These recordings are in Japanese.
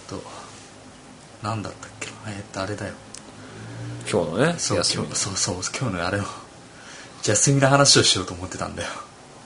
なんだったっけな、あれだよ、 今日のね、 そう今日のあれの休みの話をしようと思ってたんだよ。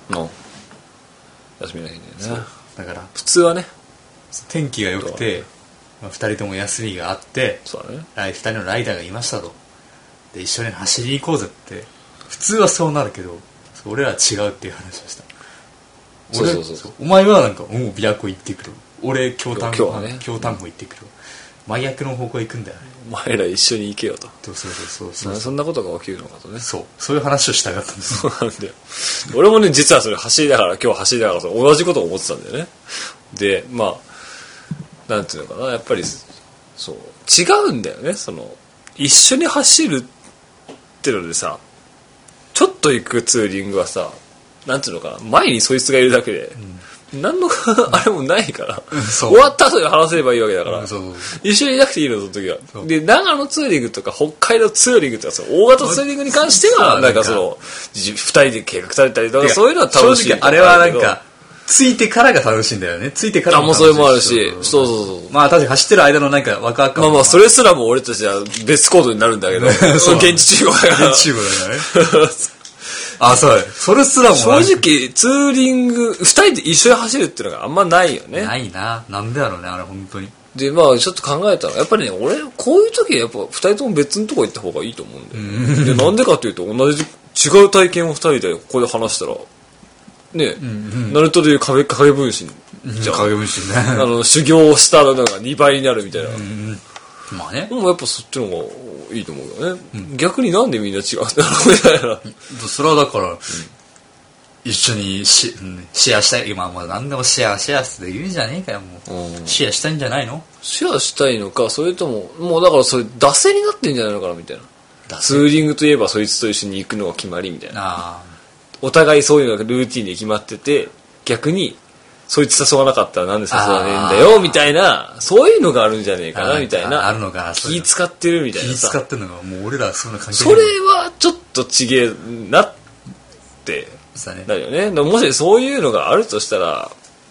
休みの日にね。 だから普通はね、 天気が良くて、2人とも休みがあって、 そうだね、 2人のライダーがいましたと。で一緒に走りに行こうぜって普通はそうなるけど、俺らは違うっていう話をした。 そうお前はなんか琵琶湖行ってくる、俺京丹後行ってくる、真逆の方向行くんだよね。 お前ら一緒に行けよと。 そうそんなことが起きるのかとね。 そういう話をしたかったんです。 そうなんだよ。俺もね、実はそれ今日走りながら同じことを思ってたんだよね。で、まあなんていうのかな、やっぱりそう違うんだよね。一緒に走るってのでさ、ちょっと行くツーリングはさ、なんていうのかな、前にそいつがいるだけで、何のあれもないから、終わった後で話せばいいわけだから、一緒にいなくていいの、その時は。で、長野ツーリングとか北海道ツーリングとか大型ツーリングに関してはなんか二人で計画されたりとか、そういうのは楽しい。 正直あれはなんかついてからが楽しいんだよね。ついてからもそれもあるし、そう。 まあ確かに走ってる間のなんかワクワク感。 まあそれすらも俺たちは別行動になるんだけど、現地集合だから。 現地集合だからね。それすらも正直ツーリング2人で一緒に走るっていうのがあんまないよね。 ないな。なんでだろうね、あれ本当に。 でまあちょっと考えたらやっぱりね、俺こういう時はやっぱ2人とも別のとこ行った方がいいと思うんだよ。でなんでかっていうと、同じ違う体験を2人でここで話したらね、ナルトでいう影分身じゃん。 影分身ね。 修行をしたのが2倍になるみたいな。 まあね。 でもやっぱそっちの方がいいと思うよね。逆になんでみんな違うんだろうみたいな。 それはだから、一緒にシェアしたい。今もう何でもシェアって言うんじゃねえかよ、もう。シェアしたいんじゃないの？ シェアしたいのか、それとも、もうだからそれ、惰性になってんじゃないのかなみたいな。ツーリングといえばそいつと一緒に行くのが決まりみたいな。お互いそういうのがルーティンで決まってて、逆に、そいつ誘わなかったらなんで誘わねえんだよみたいな、そういうのがあるんじゃねえかなみたいな。 あるのかな。 気使ってるみたいな。 気使ってるのがもう俺らそんな関係ない。それはちょっとちげえなってなるよね。もしそういうのがあるとしたら、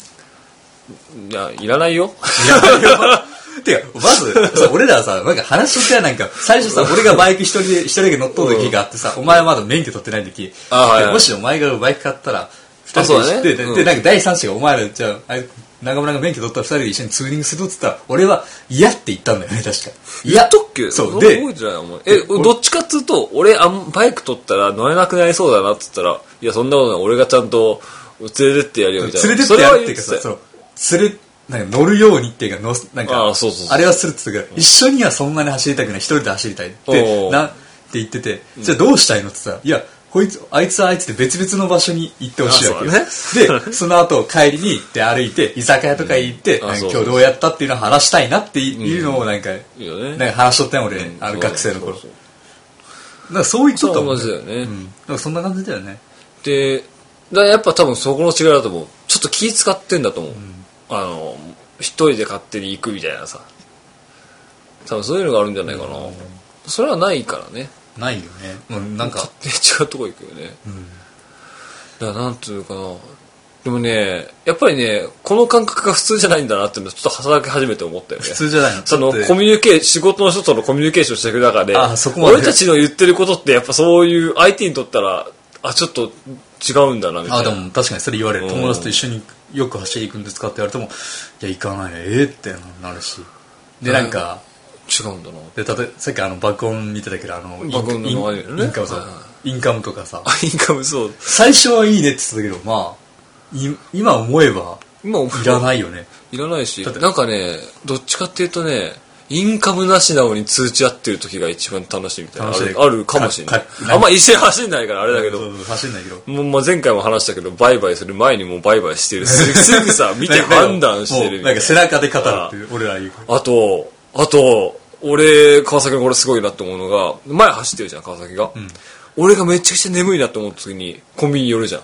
いらないよ。 てかまず俺らさ、なんか話しとってはなんか最初さ、俺がバイク一人だけ乗っとる時があってさ、お前はまだ免許取ってない時、もしお前がバイク買ったら2人で行って、なんか第三者がお前らじゃあ中村が免許取ったら2人で一緒にツーリングするって言ったら、俺は嫌って言ったんだよね、確か。 言っとっけ？ そうで、覚えてないお前。どっちかっつうと、俺バイク取ったら乗れなくなりそうだなって言ったら、いやそんなことない、俺がちゃんと連れてってやるよみたいな。 連れてってやるっていうかさ、なんか乗るようにっていうか、なんかあれはするって言ったけど、一緒にはそんなに走りたくない、一人で走りたいって言ってて、じゃあどうしたいのって言ったら、いやあいつはあいつで別々の場所に行ってほしいわけよ。で、その後帰りに行って歩いて、居酒屋とか行って、今日どうやったっていうのを話したいなっていうのをなんか話しとったん俺、学生の頃。だからそういうことも。そうだよね。 だからそんな感じだよね。 で、やっぱ多分そこの違いだと思う。ちょっと気使ってんだと思う。一人で勝手に行くみたいなさ。多分そういうのがあるんじゃないかな。それはないからね。 ないよね。なんか勝手に違うとこ行くよね。だからなんていうかな。でもね、やっぱりね、この感覚が普通じゃないんだなっていうのをちょっと働き始めて思ったよね。 普通じゃないの？ 仕事の人とのコミュニケーションしていく中で、俺たちの言ってることってやっぱそういう相手にとったら、ちょっと違うんだなみたいな。 でも確かにそれ言われる。友達と一緒によく走り行くんですかって言われても、いや行かないね、ってなるし。でなんか違うんだな。 でさっき爆音見てたけど爆音のね、 インカムとかさ。 インカムそう。 最初はいいねって言ってたけど、まあ今思えばいらないよね。 いらないし、なんかね、どっちかっていうとね、インカムなしなのに通知合ってる時が一番楽しいみたいなあるかもしれない。あんま一斉走んないからあれだけど、 走んないけど、 もう前回も話したけど、バイバイする前にもうバイバイしてる。すぐさ見て判断してるみたいな。 なんか背中で語るっていう俺ら言う。 あと俺川崎のこれすごいなって思うのが、前走ってるじゃん川崎が。俺がめちゃくちゃ眠いなって思った時にコンビニ寄るじゃん。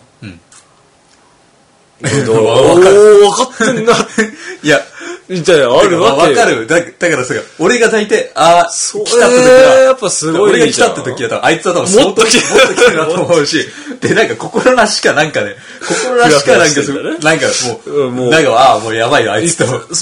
分かってんな。いやみたいなあるわけ。 わかる。だからさ、俺が大体来たって時はやっぱすごい。 俺が来たって時はあいつは多分もっと来てるなと思うし、でなんか心なしかなんかね、なんかもうなんかもうやばいよあいつと。 そう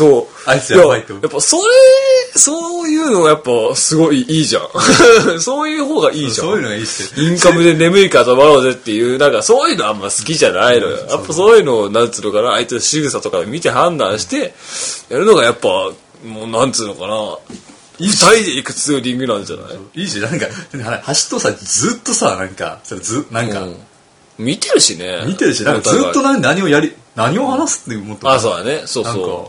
あいつやばいと。 やっぱそういうのがやっぱすごいいいじゃん。そういう方がいいじゃん。 そういうのがいいっすよ。 インカムで眠いから泊まろうぜっていう、なんかそういうのあんま好きじゃないのよ。やっぱそういうのを、なんつうのかな、相手の仕草とか見て判断して、やるのがやっぱ、もうなんつうのかな、二人で行くツーリングなんじゃない？ いいし、なんか、橋とさ、ずっとさ、なんか、なんか、 見てるしね。 見てるし、なんかずっと何を話すって思った。 あ、そうだね。そうそう。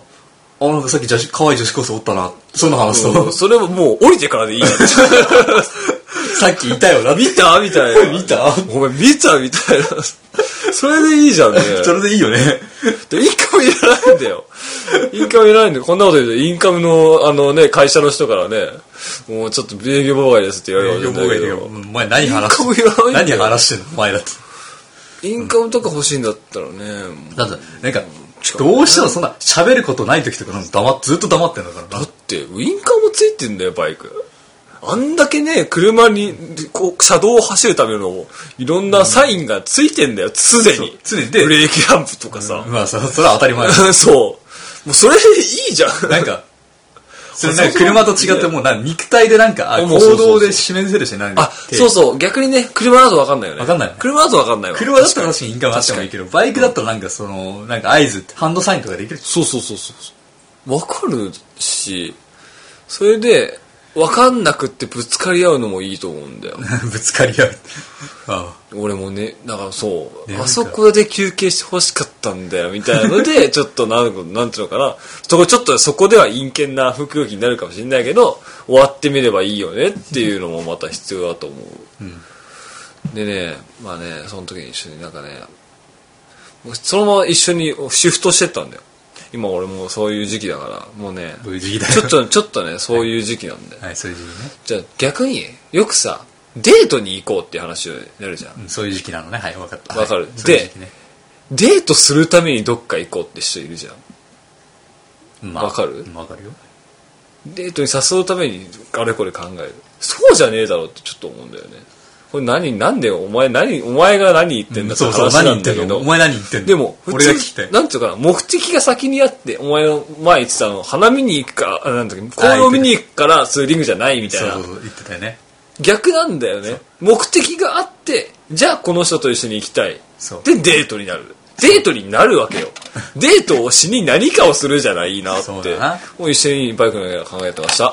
なんかさっき可愛い女子高生おったな。そんな話と。 それももう降りてからでいいなって。 さっきいたよな。 見たみたいな。 見たごめん、見たみたいな。それでいいじゃんね。 それでいいよね。 で、インカムいらないんだよ。インカムいらないんだよ。こんなこと言うと、インカムの会社の人からね、もうちょっと営業妨害ですって言われるんだけど。 お前何話してんのお前だって。 インカムとか欲しいんだったらね。 だって、なんか、どうしてもそんな喋ることない時とかずっと黙ってんだからな。 だって、ウインカムついてんだよ、バイク。あんだけね、車に、車道を走るための、いろんなサインがついてんだよ、常に。 常に。で、 ブレーキランプとかさ。 まあ、それは当たり前だ。 そう。もうそれでいいじゃん。 なんか、それなんか車と違ってもう肉体でなんか、行動で示せるし、なんか。 そうそう。逆にね、車だと分かんないよね。 分かんない。 車だと分かんないわ。 車だったら確かにインカムあってもいいけど、バイクだったらなんかなんか合図って、ハンドサインとかできる。 そう。分かるし、それで、分かんなくってぶつかり合うのもいいと思うんだよ。 ぶつかり合う。 俺もね、だからそう、あそこで休憩して欲しかったんだよ、みたいなので、ちょっとなんていうのかな、ちょっとそこでは陰険な空気になるかもしれないけど、終わってみればいいよねっていうのもまた必要だと思う。でね、まあね、その時に一緒になんかね、そのまま一緒にシフトしてったんだよ。今俺もそういう時期だからもうねちょっとねそういう時期なんで、 はい、そういう時期ね。 じゃあ逆によくさデートに行こうって話をやるじゃん、 そういう時期なのね。はい、分かった。 分かる、 はい、 で、デートするためにどっか行こうって人いるじゃん、分かる？ 分かるよ。 デートに誘うためにあれこれ考える。そうじゃねえだろうってちょっと思うんだよね。これなんでお前が何言ってんだって話なんだけど、 お前何言ってんの。 でも俺が聞きたい。 なんていうかな、目的が先にあって、お前の前言ってたの花見に行くか、なんだっけ、紅葉見に行くからツーリングじゃないみたいな。 そう言ってたよね。 逆なんだよね。目的があって、じゃあこの人と一緒に行きたい。でデートになる。デートになるわけよ。デートをしに何かをするじゃないなって。もう一緒にバイクの上で考えてました。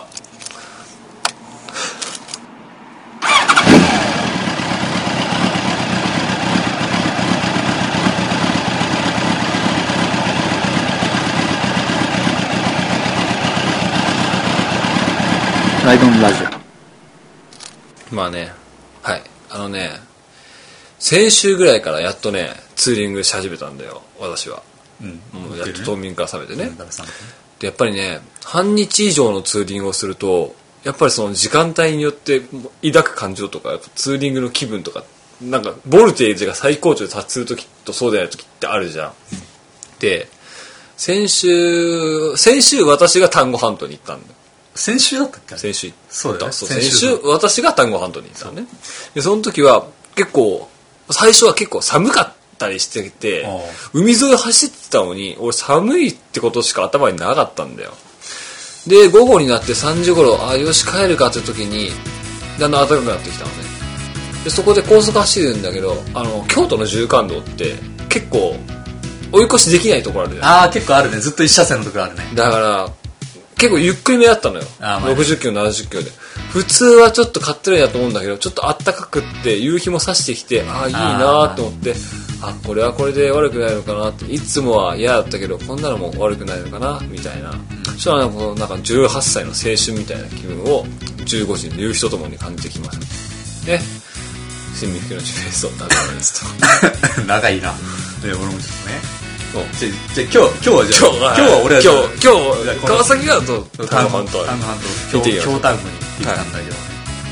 ライドンラジオ。まあね、はい、先週ぐらいからやっとねツーリングし始めたんだよ私は。もうやっと冬眠から覚めてね。でやっぱりね半日以上のツーリングをするとやっぱりその時間帯によって抱く感情とかツーリングの気分とかなんかボルテージが最高潮で達する時とそうでない時ってあるじゃん。で先週私が丹後半島に行ったんだよ。 先週だったっけ？ 先週そうだよ。 先週私が丹後半島に行ったのね。でその時は結構最初は結構寒かったりしてて海沿い走ってたのに俺寒いってことしか頭になかったんだよ。で午後になって3時頃よし帰るかって時にだんだん暖かくなってきたのね。でそこで高速走るんだけど京都の縦貫道って結構追い越しできないところあるじゃん。 結構あるね。ずっと一車線のところあるね。 だから結構ゆっくりめだったのよ。60キロ70キロで普通はちょっとかってるやと思うんだけどちょっとあったかくって夕日も差してきていいなと思ってこれはこれで悪くないのかなって。いつもは嫌だったけどこんなのも悪くないのかなみたいな。そしたらなんか18歳の青春みたいな気分を15時の夕日とともに感じてきましたね。新見福のジュフェイスと長野ですと長いな。俺もちょっとねじゃあ今日は俺は今日川崎が丹後半島京丹後に行ったんだけどね。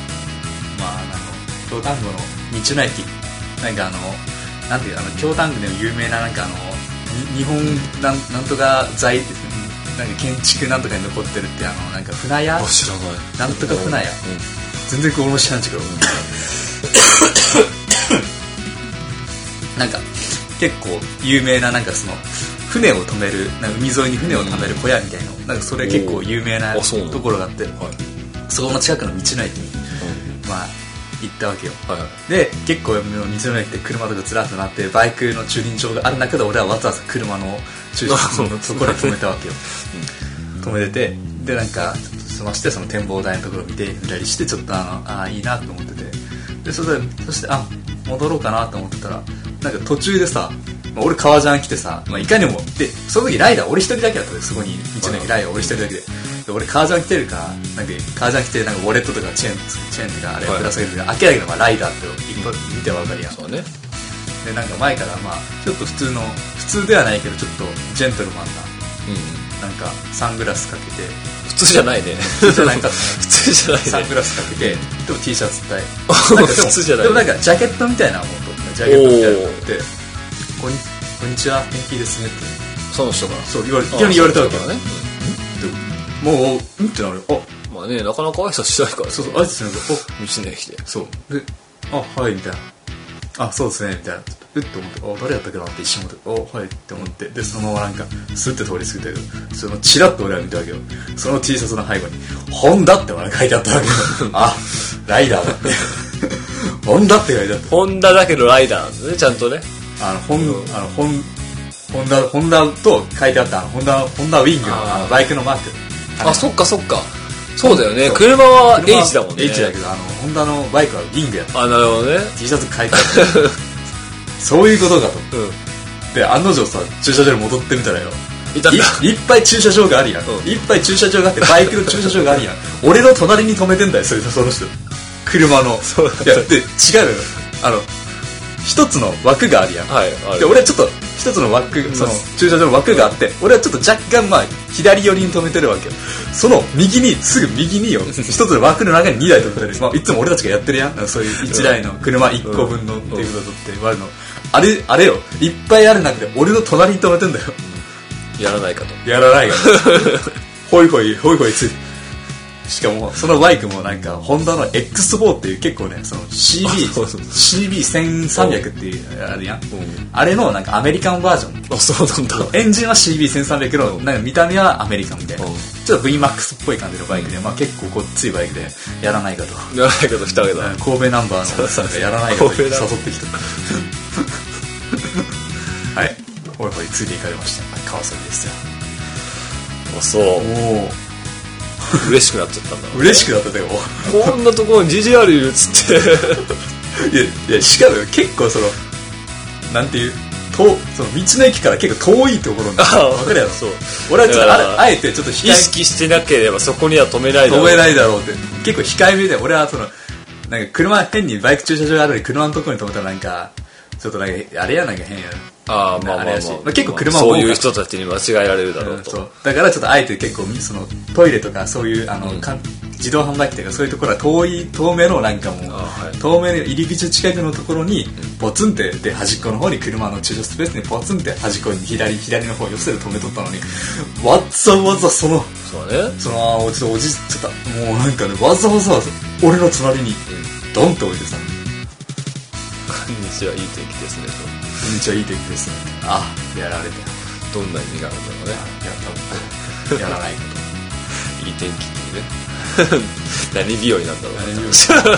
京丹後の道の駅なんていう京丹後でも有名な日本なんとか財建築なんとかに残ってるって船屋知らないなんとか船屋全然俺も知らんちゃうけど結構有名な船を止める海沿いに船を止める小屋みたいなのなんかそれ結構有名なところがあって、そこの近くの道の駅に、まあ行ったわけよ、で結構道の駅って車とかずらっとなってバイクの駐輪場がある中で俺はわざわざ車の駐車場のところに止めたわけよ止めてて、でなんか済ましてその展望台のところを見たりして、ちょっといいなと思ってて、でそして戻ろうかなと思ってたら、なんか途中でさ、俺革ジャン着てさ、いかにもでその時ライダー俺一人だけだったで、そこに道の駅ライダー俺一人だけで、俺革ジャン着てるから、なんか革ジャン着てなんかウォレットとかチェーンとかあれぶら下げてるから、明らかにまあライダーって一個見てわかるやん。 そうね。 でなんか前からまあちょっと普通ではないけどちょっとジェントルマンな、なんかサングラスかけて、 普通じゃないね。 普通じゃないかったね。 普通じゃないね。 サングラスかけて、でも T シャツって普通じゃない。 でもなんかジャケットみたいなもんとジャケットみたいなのってこんにちは天気ですねってその人からそういきなり言われたわけよね。もうってなる。 まあね、なかなか挨拶しないから。 そう挨拶しないから道の駅でそうではいみたいな、そうですねみたいな、って思って、誰やったっけなって一瞬思って、はいって思って、でそのままなんかスッて通り過ぎたけど、そのチラッと俺は見たわけよ。その T シャツの背後にホンダって書いてあったわけよ。ライダーだってホンダって書いてあった。 ホンダだけどライダーなんですね、ちゃんとね。 ホンダと書いてあったホンダウィングのバイクのマーク。 そっかそうだよね。車は H だもんね。 H だけどホンダのバイクはウィングやった。 なるほどね。 T シャツ書いてあったそういうことかと、で案の定さ駐車場に戻ってみたらよ、いっぱい駐車場があるやん、いっぱい駐車場があってバイクの駐車場があるやん俺の隣に止めてんだよその人車の。いやで違うのよ、一つの枠があるやん、で俺はちょっと一つの枠、その駐車場の枠があって、俺はちょっと若干左寄りに止めてるわけよ。そのすぐ右によ一つの枠の中に2台止めてる、いつも俺たちがやってるやん、そういう1台の車1個分のっていうことって言われるの、あれよ、いっぱいある中で俺の隣に止めてんだよ。 やらないかと。 やらないかほいほいついて、しかもそのバイクもなんかホンダの X4 っていう結構ね、その CB1300 っていうあるやん、あれのなんかアメリカンバージョン。 そうなんだ。 エンジンは CB1300 のなんか見た目はアメリカンみたいな、ちょっと VMAX っぽい感じのバイクで、結構ごっついバイクでやらないかと来たわけだ。 神戸ナンバーのさんがやらないかと誘ってきたはいほいほいついていかれました。川崎ですよ。 そう嬉しくなっちゃったんだ、ね、 嬉しくなったよ。 こんなところに GGR いるっつっていやしかも結構そのなんていうその道の駅から結構遠いところに分かるやろ。そう俺はちょっとあえてちょっと意識してなければそこには止めないだろうって結構控えめで、俺はそのなんか車変にバイク駐車場があるのに車のところに止めたらなんかちょっとなんかあれやなんか変や結構車もそういう人たちに間違えられるだろうと、 そうだからちょっとあえて結構そのトイレとかそういう自動販売機とかそういうところは遠めのなんかもう、遠めの入り口近くのところにポツンってで端っこの方に車の駐車スペースにポツンって端っこに左の方寄せて止めとったのに、わざわざちょっともうなんかねわざわざ俺の隣にドンと置いてさ、 こんにちはいい天気ですねと。 こんにちはいい天気ですね。やられた。 どんな意味があるんだろうね。 多分やらないこと。 いい天気っていうね。何日和なんだろうね。はい。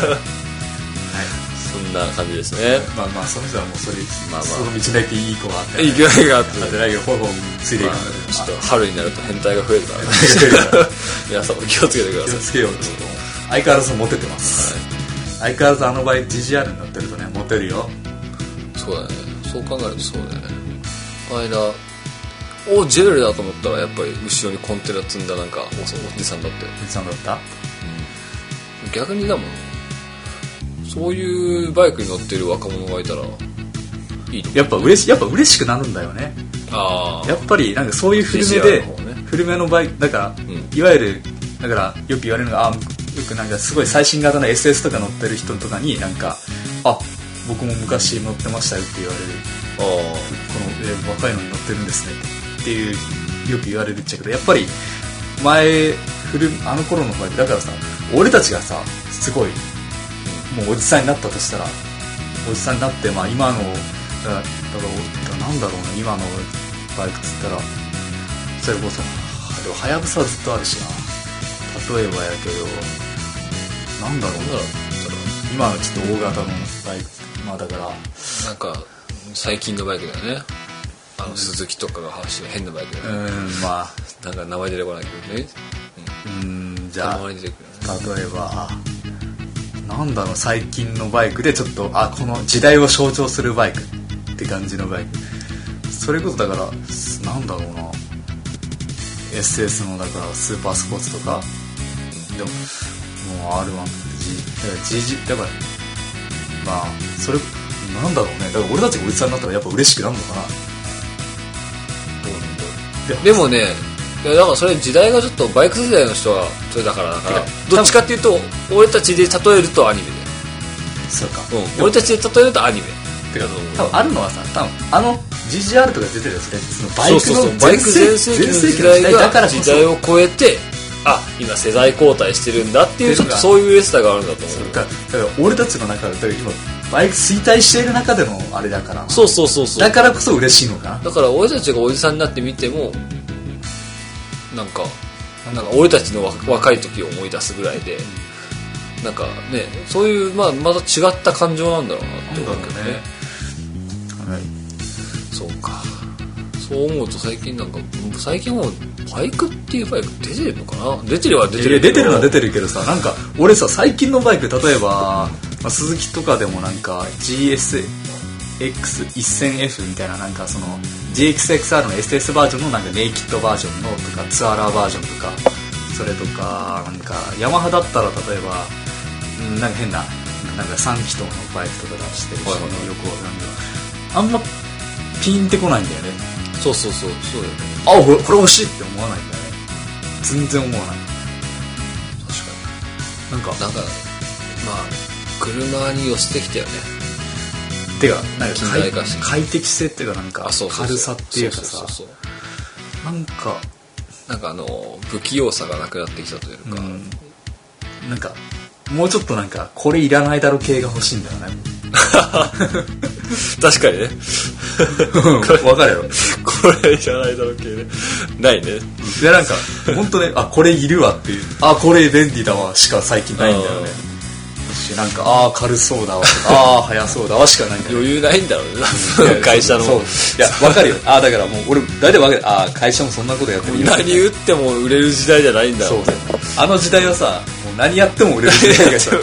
そんな感じですね。 その人はもうその道の駅いい子があって。 いい子があって。 だって来月ほぼついていくんだけど。 ちょっと春になると変態が増えるからね。皆さんも気をつけてください。 気をつけようと。相変わらずモテてます。相変わらずあの場合 GGR になってるとねモテるよ。 そうだね。そう考えるとそうだね。この間ジェルだと思ったらやっぱり後ろにコンテナ積んだなんかおじさんだったよ。 おじさんだった、 逆にだもん、そういうバイクに乗ってる若者がいたらいいと思う。 やっぱ嬉しくなるんだよね。やっぱりなんかそういう古めのバイクだから、いわゆるだからよく言われるのがよくなんかすごい最新型の SS とか乗ってる人とかになんか僕も昔乗ってましたよって言われる。この、若いのに乗ってるんですねっていうよく言われるっちゃけど、やっぱりあの頃のバイクだからさ、俺たちがさすごいもうおじさんになったとしたら、おじさんになって今のだからなんだろうな、今のバイクっつったらそれこそでもはやぶさはずっとあるしな。例えばやけどなんだろうな、今はちょっと大型のバイク、まあだからなんか最近のバイクだよね。鈴木とかが走る変なバイクだよね。 まあなんか名前出てこないけどね。 じゃあ名前出てくる、 ね、例えばなんだろう、最近のバイクでちょっとこの時代を象徴するバイクって感じのバイク、それこそだからなんだろうな、 SS のだからスーパースポーツとか、でももう R1GG だから、まあそれなんだろうね、だから俺たちがおじさんになったらやっぱ嬉しくなるのかな。 でもね、いやだからそれ時代がちょっとバイク世代の人はそれだからどっちかっていうと俺たちで例えるとアニメで、 そうか、 俺たちで例えるとアニメてか多分あるのはさ、多分GGR とか出てるやつで、そのバイクのバイク全盛期の時代が時代を超えて、今世代交代してるんだっていうちょっとそういう嬉しさがあるんだと思う。 だから俺たちの中で今バイク衰退している中でのあれだから、 そうだからこそ嬉しいのかな。 だから俺たちがおじさんになってみてもなんか俺たちの若い時を思い出すぐらいで、なんかね、そういうまた違った感情なんだろうなって思うけどね。 はい、 そうか。そう思うと最近もうバイクっていうバイク出てるのかな。出てるのは出てるけどさ、なんか俺さ、最近のバイク、例えば、鈴木とかでもなんか GSX1000F みたいな、なんかその GXXR の SS バージョンのなんかネイキッドバージョンのとかツアラーバージョンとか、それとかなんかヤマハだったら例えばなんか変ななんか3気筒のバイクとか出してるし、よくわかんないけどあんまピンってこないんだよね。 そうだよね。 これ欲しいって思わないんだよね。全然思わない。 確かに。なんかまあ車に寄せてきたよね。 てかなんか快適性っていうか、なんか軽さっていうかさ、なんか不器用さがなくなってきたというか、 なんかもうちょっとなんかこれいらないだろ系が欲しいんだよね。 確かにね。 わかるよ。 これいらないだろ系ね。ないね。 いやなんか本当ね、これいるわっていう、これ便利だわしか最近ないんだよね。なんか軽そうだわ、速そうだわしかないんだよ。 余裕ないんだろうね。会社の。 そう。いやわかるよ。だからもう俺大体わかる。会社もそんなことやってる。 何打っても売れる時代じゃないんだろう。 あの時代はさ、もう何やっても売れる時代がさ。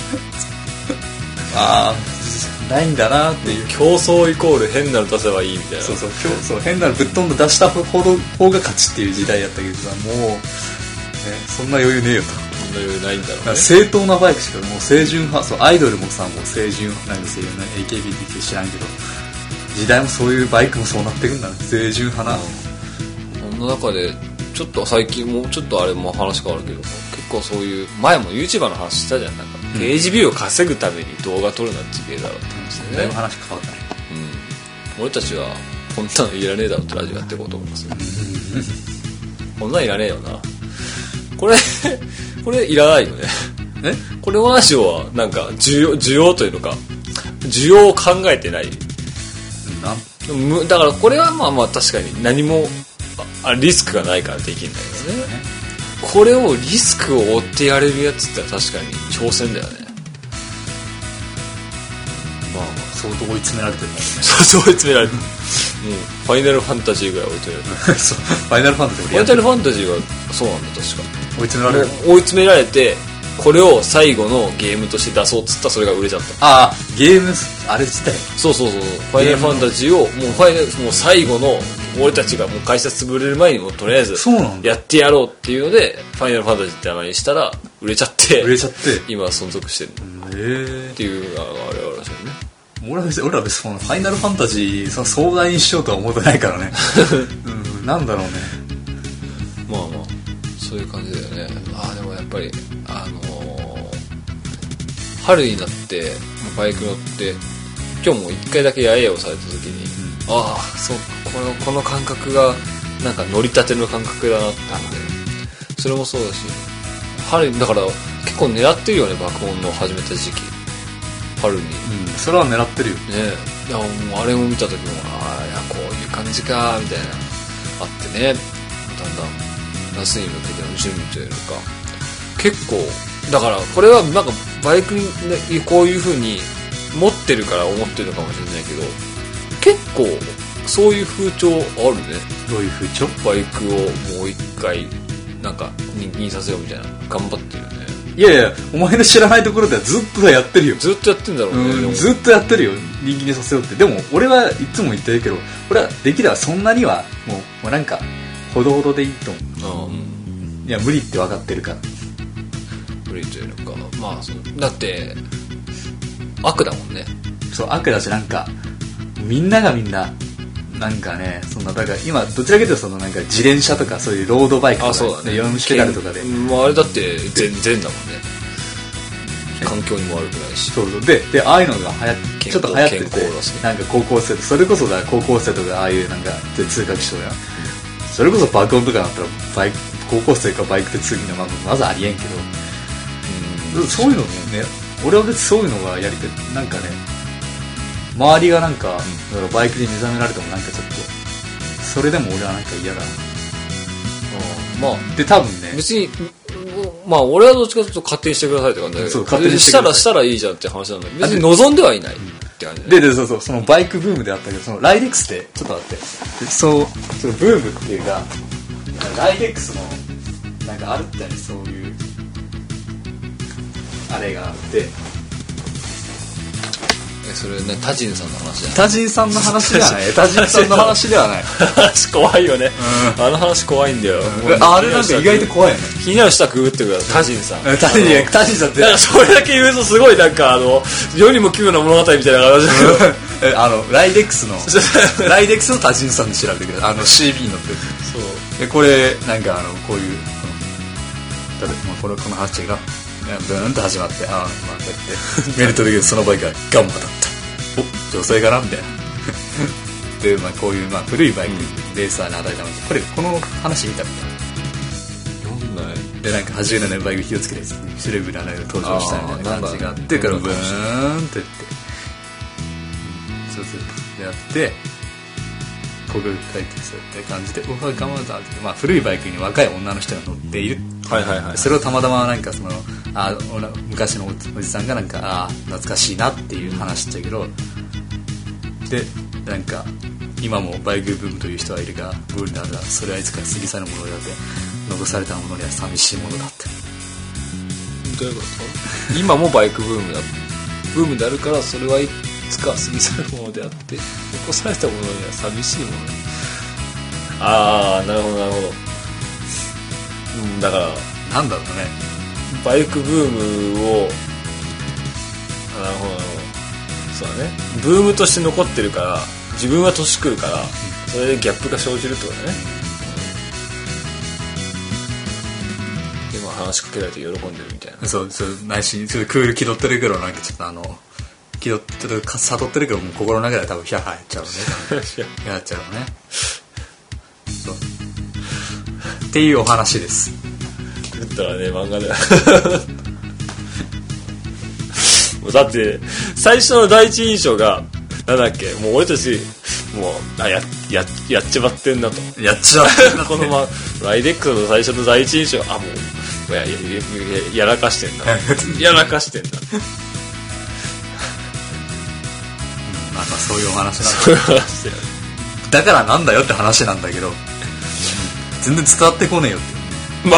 ないんだなっていう。 競争イコール変なの出せばいいみたいな。 そう変なのぶっ飛んで出した方が勝ちっていう時代やったけどさ、もうね、そんな余裕ねえよと。 そんな余裕ないんだろうね。 正当なバイクしか、もう清純派、そうアイドルもさ、もう清純なんですよね。AKB って知らんけど、時代もそういうバイクもそうなってくんだね。清純派な。 そんな中でちょっと最近もちょっとあれも話変わるけど、結構そういう前も YouTuber の話したじゃん。なんかページビューを稼ぐために動画撮るなっていう芸だろうって話でね。 だいぶ話変わったね。 俺たちはこんなのいらねえだろってラジオやっていこうと思いますよ。こんなんいらねえよな。これいらないよね。これの話はなんか需要というのか、需要を考えてない。だからこれはまあ確かに何もリスクがないからできるんだけどね。これをリスクを負ってやれるやつって確かに挑戦だよね。 相当追い詰められてるもんね。 相当追い詰められてる。もうファイナルファンタジーぐらい追い詰められてる。 そう、ファイナルファンタジー。 ファイナルファンタジーはそうなんだ確か。 追い詰められる。 追い詰められて、これを最後のゲームとして出そうっつったらそれが売れちゃった。 ゲームあれ自体。 そう。ファイナルファンタジーをもう最後の俺たちがもう会社潰れる前にもとりあえずやってやろうっていうのでファイナルファンタジーって名前にしたら売れちゃって今は存続してるっていうあれはあるらしいよね。 俺ら別にファイナルファンタジーその壮大にしようとは思ってないからね。なんだろうね。 まあそういう感じだよね。でもやっぱり春になってバイク乗って今日も1回だけ野営をされた時に、そうこの感覚がなんか乗りたての感覚だなって思って、それもそうだし春だから結構狙ってるよね。爆音の始めた時期春に、 それは狙ってるよね。 いやもうあれを見た時もこういう感じかみたいなあってね、だんだん夏に向けての準備というか、結構だからこれはなんかバイクに、ね、こういう風に持ってるから思ってるのかもしれないけど、結構そういう風潮あるね。 どういう風潮？ バイクをもう一回なんか人気にさせようみたいな、頑張ってるよね。 いやいや、お前の知らないところではずっとやってるよ。 ずっとやってんだろうね、 ずっとやってるよ、人気にさせようって。でも俺はいつも言ってるけど、俺はできればそんなにはもうなんかほどほどでいいと思う。いや、無理って分かってるから。 無理というのか、まあだって悪だもんね。 そう、悪だし、なんかみんながみんななんかね、そんな、だから今どちらかというとそのなんか自転車とかそういうロードバイクとか、 そうだね、 4ペダルとかで、 あれだって全だもんね。環境にも悪くないし。 そうでああいうのがちょっと流行ってて、なんか高校生、それこそだ、高校生とかああいうなんか通学しようや、それこそ爆音とかだったら高校生かバイクで通勤のまずありえんけど、そういうのね、俺は別にそういうのがやりたい。なんかね、周りがなんか、バイクで目覚められてもなんかちょっとそれでも俺はなんか嫌だな。まあで多分ね、 別にまあ俺はどっちかというと勝手にしてくださいって感じだけど、そう勝手にしたらいいじゃんって話なんだけど、別に望んではいないって感じでそうそのバイクブームであったけど、そのライデックスってちょっと待って、そうそのブームっていうか、ライデックスのなんかあるってね、そういうあれがあって、 それね、タジンさんの話じゃない。 タジンさんの話ではないタジンさんの話ではない話怖いよね、あの話怖いんだよ、 あれなんか意外と怖いよね。 気になる人はググってください。タジンさんタジンさんってなんかそれだけ言うとすごいなんか世にも奇妙な物語みたいな話だけどライデックスのタジンさんで調べてください。CB に乗ってる。そうでこれなんかこういうこの話がブーンと始まって、まあこうやってメルトできるそのバイクがガンマだった、女性かなみたいなで、まあ、こういう、まあ、古いバイク、レーサーに与えたので、この話見たみたいな。でなんか80年のバイク火をつけてシルブラの登場したみたいな感じがあって、からブーンっていって、そうでやってここが書いてそうって感じで、うわガマだって、まあ、古いバイクに若い女の人が乗っている、それをたまたまなんかその昔のおじさんがなんか懐かしいなっていう話だけど、でなんか今もバイクブームという人はいるが、ブームならそれはいつか過ぎ去るものであって、残されたものには寂しいものだって。 どういうこと今もバイクブームであるから、それはいつか過ぎ去るものであって残されたものには寂しいもの。なるほどなるほど。だからなんだろうね、 バイクブームをなるほどなるほど、そうだね、ブームとして残ってるから自分は年食うから、それでギャップが生じるってことだね。今話しかけられて喜んでるみたいな。 そう内心ちょっとクール気取ってるけど、なんかちょっと気取ってる悟ってるけど、もう心の中で多分ヒャー入っちゃうねやっちゃうねそうっていうお話です。 だったらね、漫画でだって最初の第一印象がなんだっけ、もう俺たちもうやっちまってんなと、 やっちまってんなこのライデックスの最初の第一印象、もうやらかしてんだやらかしてんだまあそういうお話なんだだからなんだよって話なんだけど、全然伝わってこねえよって。 ま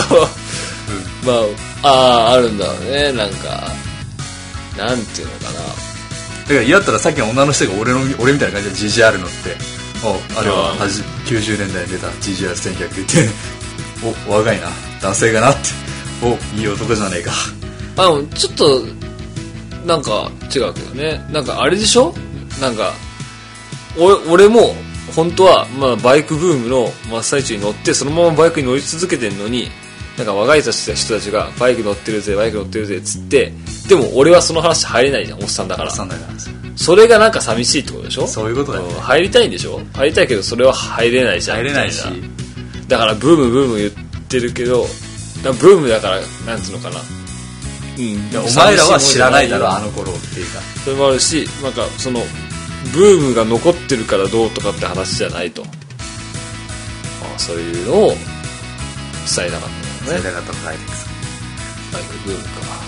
ああるんだろうね、なんかなんていうのかな。だから嫌だったらさっきの女の人が俺みたいな感じで GGR 乗って、あれは90年代に出た GGR1100 って若いな男性がなって、いい男じゃねえか。 ちょっとなんか違うけどね、なんかあれでしょ、なんか俺も本当はバイクブームの真っ最中に乗って、そのままバイクに乗り続けてるのに、なんか若い人たちがバイク乗ってるぜっつって、でも俺はその話入れないじゃん、おっさんだから。それがなんか寂しいってことでしょ。 そういうことだよね。 入りたいんでしょ。入りたいけどそれは入れないじゃん。 入れないし、 だからブーム言ってるけど、ブームだからなんつうのかな、 お前らは知らないだろあの頃っていうか、 それもあるし、なんかそのブームが残ってるからどうとかって話じゃないと、そういうのを伝えたかったね。伝えたかったのがバイクブームか。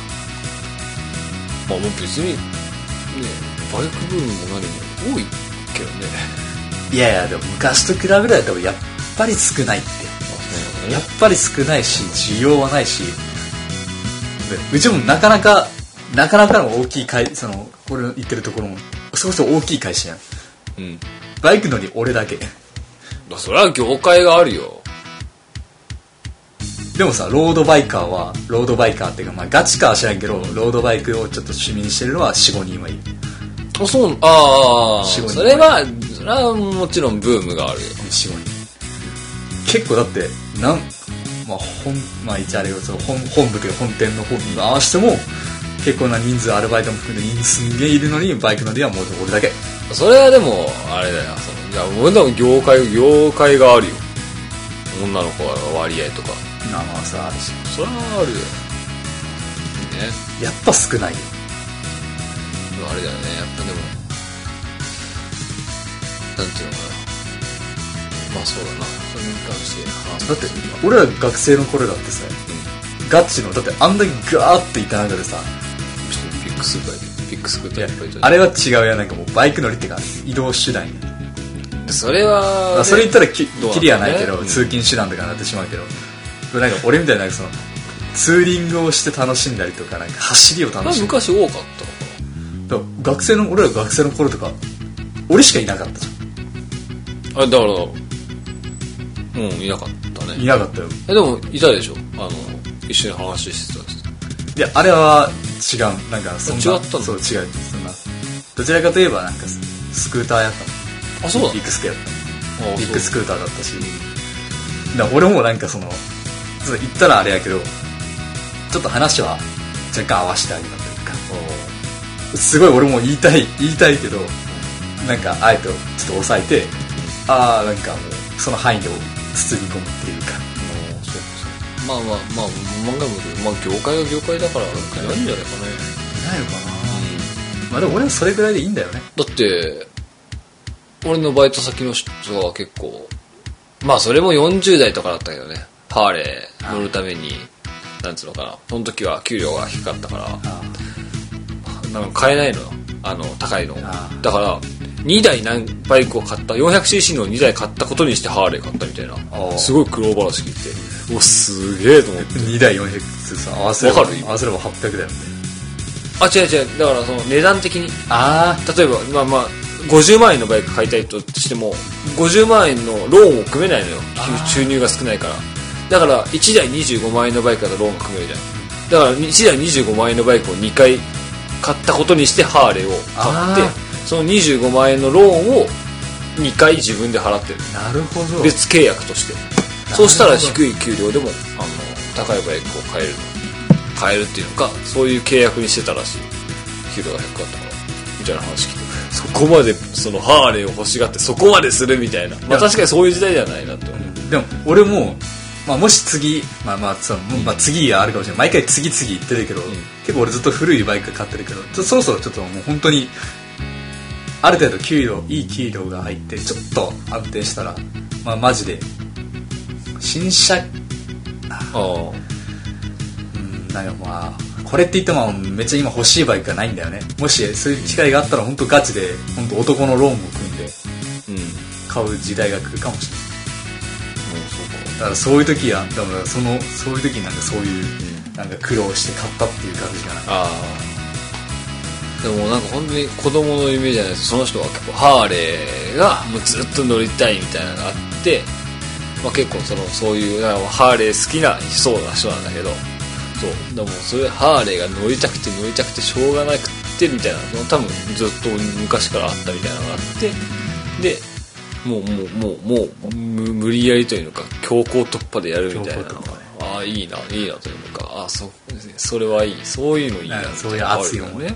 まあもう別にねバイクブームも何も多いけどね。 いやいやでも昔と比べるとやっぱり少ないって、やっぱり少ないし需要はないし、うちもなかなかの大きいその俺の言ってるところもそこそ大きい会社やん、うん、バイク乗り俺だけ。 それは業界があるよ。 でもさロードバイカーっていうか、まあガチかは知らんけど、ロードバイクをちょっと趣味にしてるのは 4,5 人はいる。 あ、そう、ああ、それはもちろんブームがあるよ。 4,5 人結構だってまあ一応あれよ、その本部という本店の方に合わせても結構な人数、アルバイトも含めて人数すんげえいるのにバイク乗りはもう俺だけ。 それはでもあれだよ、いや俺でも業界があるよ。女の子は割合とか。 まあそれはあるし。 それはあるよ。ね。 やっぱ少ないよ。 あれだよね、やっぱでもなんていうのかな。まあそうだな。それに関してだって俺ら学生の頃だってさ、ガチのだってあんだけガーっていた中でさ、 ピックスクーターいっぱいいた。 あれは違うや、なんかもうバイク乗りってか移動手段や。 それは、 ね、それ言ったらキリはないけど、通勤手段とかになってしまうけど、なんか俺みたいなそのツーリングをして楽しんだりとか、なんか走りを楽しんだり。 昔多かったのかな。俺ら学生の頃とか俺しかいなかったじゃん。あ、だからいなかったね。 いなかったよ。 でもいたでしょ、一緒に話してたんです。 いやあれは違う、なんかそんな違ったの。 そう違う、そんなどちらかといえばなんかスクーターやったの。 あ、そうだ。 ビッグスクーターだったし、だから俺もなんかその言ったらあれやけど、ちょっと話は若干合わせてあげたというか、すごい俺も言いたいけど、なんかあえてちょっと抑えて、なんかもうその範囲で包み込むっていうか。 まあ漫画も業界は業界だからなんかないんじゃないかね。ないのかな。まあでも俺はそれぐらいでいいんだよね。 だって俺のバイト先の人は結構、まあそれも40代とかだったけどね、ハーレー乗るためになんつうのかな、その時は給料が低かったからなんか買えないのよ、高いのだから、2台バイクを買った 400cc の2台買ったことにしてハーレー買ったみたいな、すごい苦労話聞いて、おすげえと思って。 2台400ってさ、合わせれば800だよね。 違う、だからその値段的に、例えばまあ50万円のバイク買いたいとしても50万円のローンを組めないのよ、収入が少ないから。だから1台25万円のバイクだとローンが組めるじゃん。だから1台25万円のバイクを2回買ったことにしてハーレーを買って、その25万円のローンを2回自分で払ってる。 なるほど。 別契約として。そうしたら低い給料でも高いバイクを買えるっていうのか、そういう契約にしてたらしい。給料が低かったからみたいな話聞いて、そこまでそのハーレーを欲しがってそこまでするみたいな、まあ確かにそういう時代ではないなって思う。 でも俺も、もし次次はあるかもしれない、毎回次言ってるけど、結構俺ずっと古いバイク買ってるけど、そろそろちょっともう本当にある程度いい給料が入ってちょっと安定したら、マジで新車、なんかこれって言ってもめっちゃ今欲しいバイクがないんだよね。もしそういう機会があったら本当ガチで本当男のローンを組んで買う時代が来るかもしれない。だからそういう時はそういう時になんかそういうなんか苦労して買ったっていう感じかな。 でもなんか本当に子供の夢じゃないです。その人は結構ハーレーがもうずっと乗りたいみたいなのがあって、結構そういうハーレー好きなそうな人なんだけど、そうでもそれハーレーが乗りたくてしょうがなくてみたいな、多分ずっと昔からあったみたいなのがあって、でもう無理やりというのか強行突破でやるみたいなのが、いいなというのか、それはいい、そういうのいいな、 そういう熱いもんね。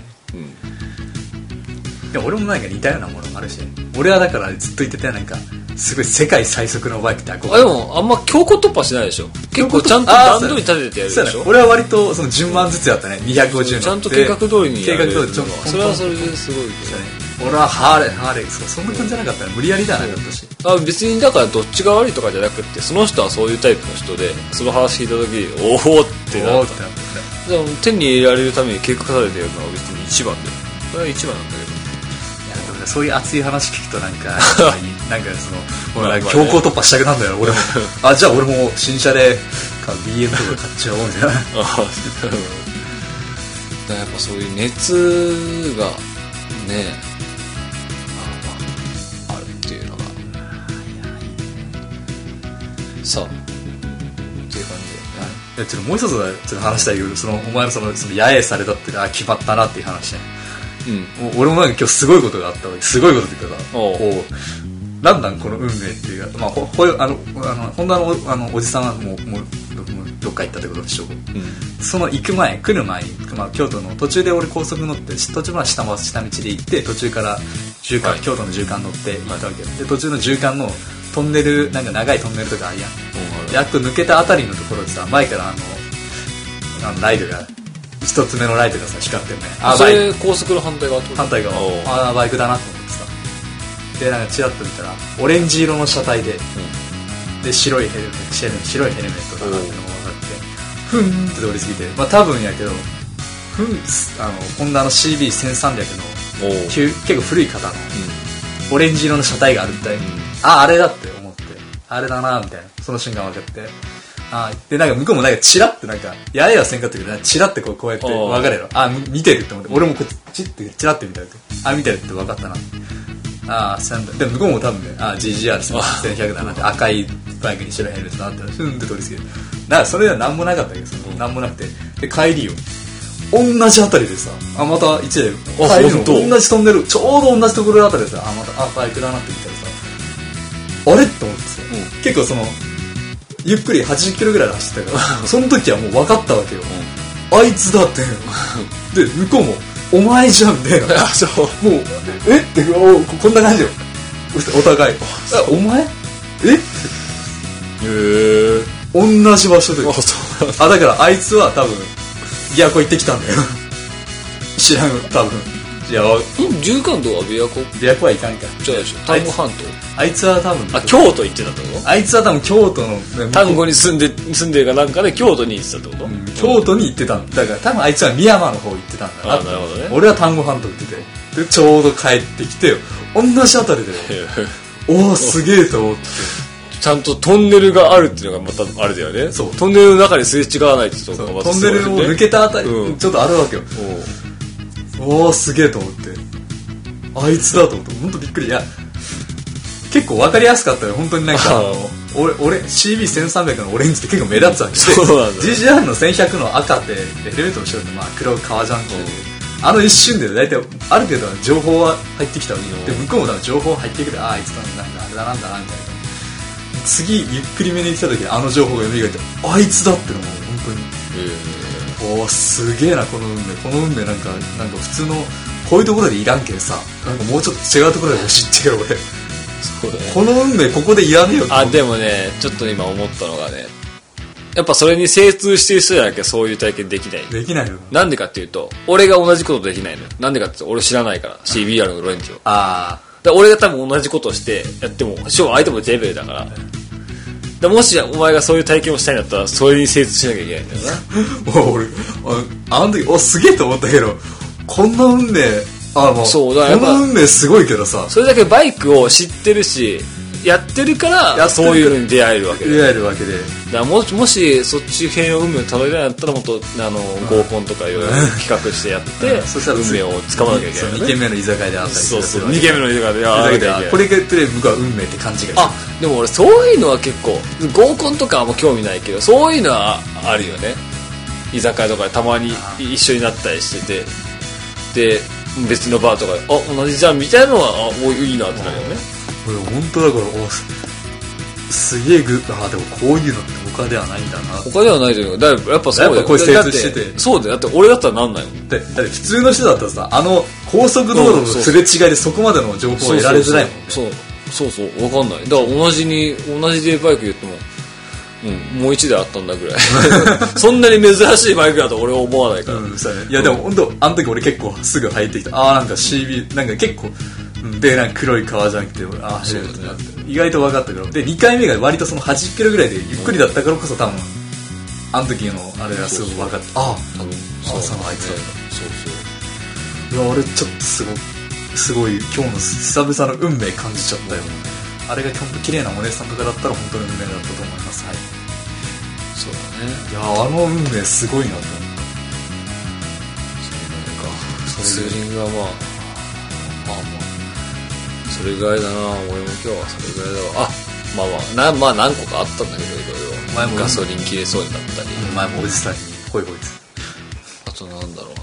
でも俺もなんか似たようなものもあるし、俺はだからずっと言ってたよ、なんかすごい世界最速のバイクって憧れ。 でもあんま強行突破しないでしょ。結構ちゃんと段取り立ててやるでしょ。 俺は割とその順番ずつやったね。250のちゃんと計画通りにやる。 計画通り、 それはそれですごいけどね。 俺はハーレーそんな感じじゃなかったね。無理やりじゃなかったし。 別にだからどっちが悪いとかじゃなくて、その人はそういうタイプの人で、その話聞いた時おおってなった。でも手に入れられるために計画立ててるのは別に一番で、これは一番なんだけど。 いやでもそういう熱い話聞くとなんかなんかその強行突破したくなんだよ俺も。じゃあ俺も新車でBM とか買っちゃおうみたいな。だからやっぱそういう熱がねあるっていうのがさあっていう感じで、 ちょっともう一つちょっと話したいけど、お前のその野営されたって決まったなっていう話ね。俺もなんか今日すごいことがあったわけ。すごいことっていうかさ、なんなんこの運命っていうか、ホンダのおじさんはもうどっか行ったってことでしょう。その来る前に、京都の途中で俺高速乗って、途中まで下道で行って、途中から京都の縦貫乗って行ったわけで、途中の縦貫のトンネル、なんか長いトンネルとかあるやん。やっと抜けたあたりのところでさ、前からライトが一つ目のライトがさ光ってるね。 それ高速の反対側。 バイクだなと思ってさ、でなんかチラッと見たらオレンジ色の車体で、で白いヘルメットだなってのが分かって、ふんって通り過ぎて、多分やけどホンダの CB1300 の結構古い型のオレンジ色の車体があるみたいに、あれだって思って、あれだなみたいな、その瞬間分かって、でなんか向こうもなんかチラってなんかやれはせんかったけど、チラってこうやって分かれる、見てるって思って、俺もこっちってチラって見たって、見てるって分かったな。で向こうも多分ね、GGR1100 だなって、赤いバイクに白いヘルメットだってふんって通り過ぎる。だからそれでは何もなかったけど、何もなくて、で帰りよ同じあたりでさ、また1台帰りの同じトンネル、ちょうど同じところあたりでさ、またバイクだなって見たらさ、あれって思ってさ、結構ゆっくり80キロぐらいで走ってたからその時はもう分かったわけよ、あいつだってで向こうもお前じゃんねもうってこんな感じよお互い。お前同じ場所で。だからあいつは多分琵琶湖行ってきたんだよ。知らん多分。 いや縦貫道は琵琶湖は行かんか。 じゃあ丹後半島。 あいつは多分京都行ってたってこと？ あいつは多分京都の丹後に住んでるかなんかで京都に行ってたってこと？ 京都に行ってたんだから、多分あいつは深山の方行ってたんだな。 なるほどね。 俺は丹後半島行ってて、でちょうど帰ってきて同じあたりでおすげえと思って、 ちゃんとトンネルがあるっていうのがまたあれだよね。そう、トンネルの中ですれ違わないってとこがまたすごいね。 トンネルを抜けたあたり、ちょっとあるわけよ。すげえと思って、あいつだと思って、本当びっくり。いや結構分かりやすかったよ本当に。なんか俺 CB1300 のオレンジって結構目立つわけで、GGR の1100の赤でヘルメットの後ろで黒革ジャン着てて、一瞬で大体ある程度情報は入ってきたわけで、向こうも多分情報入ってくる、あいつなんだあれだなんだなみたいな。次ゆっくりめに来た時に情報が蘇って、あいつだってのも本当にすげえなこの運命なんか普通のこういうところでいらんけんさ、なんかもうちょっと違うところで欲しいってよ俺。この運命ここでいらねえよって。 でもねちょっと今思ったのがね、やっぱそれに精通してる人じゃなきゃそういう体験できないの。 なんでかっていうと、俺が同じことできないのよ。なんでかって言うと俺知らないから CBR のロレンジを。俺が多分同じことをしてやっても相手もジェベルだから、もしお前がそういう体験をしたいんだったらそれに精通しなきゃいけないんだよな。 俺あの時すげえと思ったけど、こんな運命そうだ、この運命すごいけどさ、 それだけバイクを知ってるしやってるからそういうのに出会えるわけで、 だからもしそっち系の運命をたどりたいんだったらもっと合コンとかいろいろ企画してやってそしたら運命をつかまなきゃいけない、 2軒目の居酒屋で会ったりする。 そう2軒目の居酒屋で会ったり、 これで僕は運命って感じがする。でも俺そういうのは結構合コンとかはもう興味ないけど、そういうのはあるよね。居酒屋とかでたまに一緒になったりしてて、で別のバーとかで同じじゃんみたいなのはいいなってなるよね。 俺本当だからすげえでもこういうのって他ではないんだな。 他ではないというか、だからやっぱそうだよ。 やっぱこう精通してて、 そうだよ。だって俺だったらなんないもん。 だって普通の人だったらさ、高速道路のすれ違いでそこまでの情報を得られづらいもんね。 そう分かんない。だから同じでバイク言ってももう1台あったんだぐらいそんなに珍しいバイクだと俺は思わないから、 いやでも本当あの時俺結構すぐ入ってきた。なんか CB なんか結構でなんか黒い革じゃなくて走れるってなって、意外と分かったけど、で2回目が割とその80キロぐらいでゆっくりだったからこそ多分あの時のあれがすごく分かって、そのあいつだった。いや俺ちょっとすごい今日の久々の運命感じちゃったよ。あれが本当綺麗なお姉さんとかだったら本当に運命だったと思います。はい、 そうだね。 いやあの運命すごいなと思った。 ツーリングはまあそれぐらいだな。俺も今日はそれぐらいだわ。まあ何個かあったんだけど、いろいろ前もガソリン切れそうになったり、 前もおじさんにホイホイつ、 あとなんだろう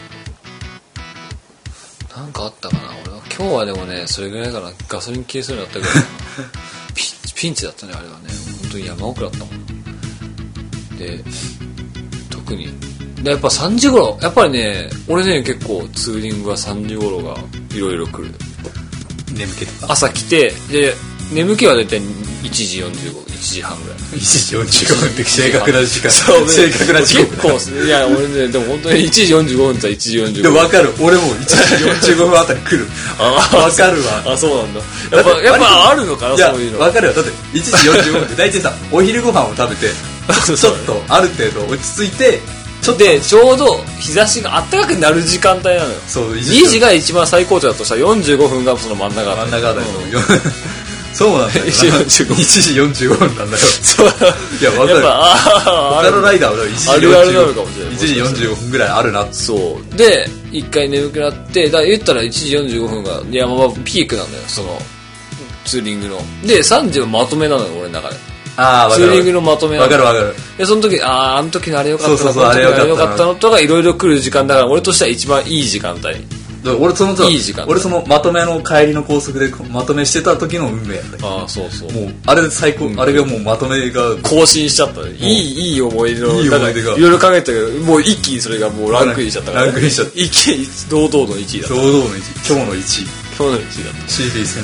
な、なんかあったかな。俺は今日はでもね、それぐらいかな。ガソリン切れそうになったぐらいピンチだったね、あれはね。本当に山奥だったもんで、特にでやっぱ3時頃、やっぱりね、俺ね結構ツーリングは3時頃がいろいろ来る。 眠気とか朝来て、で眠気は大体1時45、1時半ぐらい。 1時45分って正確な時間。 そう、 正確な時間。 結構、いや、俺ね、でも本当に1時45分と1時45分。 でも分かる。俺も1時45分あたり来る。分かるわ。 そうなんだ。やっぱあるのかな、そういうの。 分かるよ。だって1時45分って大体さ、お昼ご飯を食べて、ちょっとある程度落ち着いて、ちょうど日差しがあったかくなる時間帯なのよ。そう、2時が一番最高潮だとしたら45分がその真ん中だった。 真ん中だよ。そうなんだよ。1時45分なんだよ。そう。いや、分かる。他のライダーはあるあるなのかもしれない。 1時45分ぐらいあるな。 そう。で、一回眠くなって、言ったら1時45分が山場ピークなんだよ、その、ツーリングの。で、3時はまとめなのよ、俺の中で。ツーリングのまとめなの。 わかるわかる。 で、その時、あの時のあれよかったな、あれよかったのとか、いろいろ来る時間だから、俺としては一番いい時間帯。 俺そのまとめの帰りの高速でまとめしてた時の運命やったけど、 そうもうあれで最高、あれがもうまとめが更新しちゃったね。いい思い出の、いろいろ考えたけど、もう一気にそれがもうランクインしちゃったから、 ランクインしちゃった。 一気に堂々の1位だった。 堂々の1位。今日の1位。 今日の1位だった。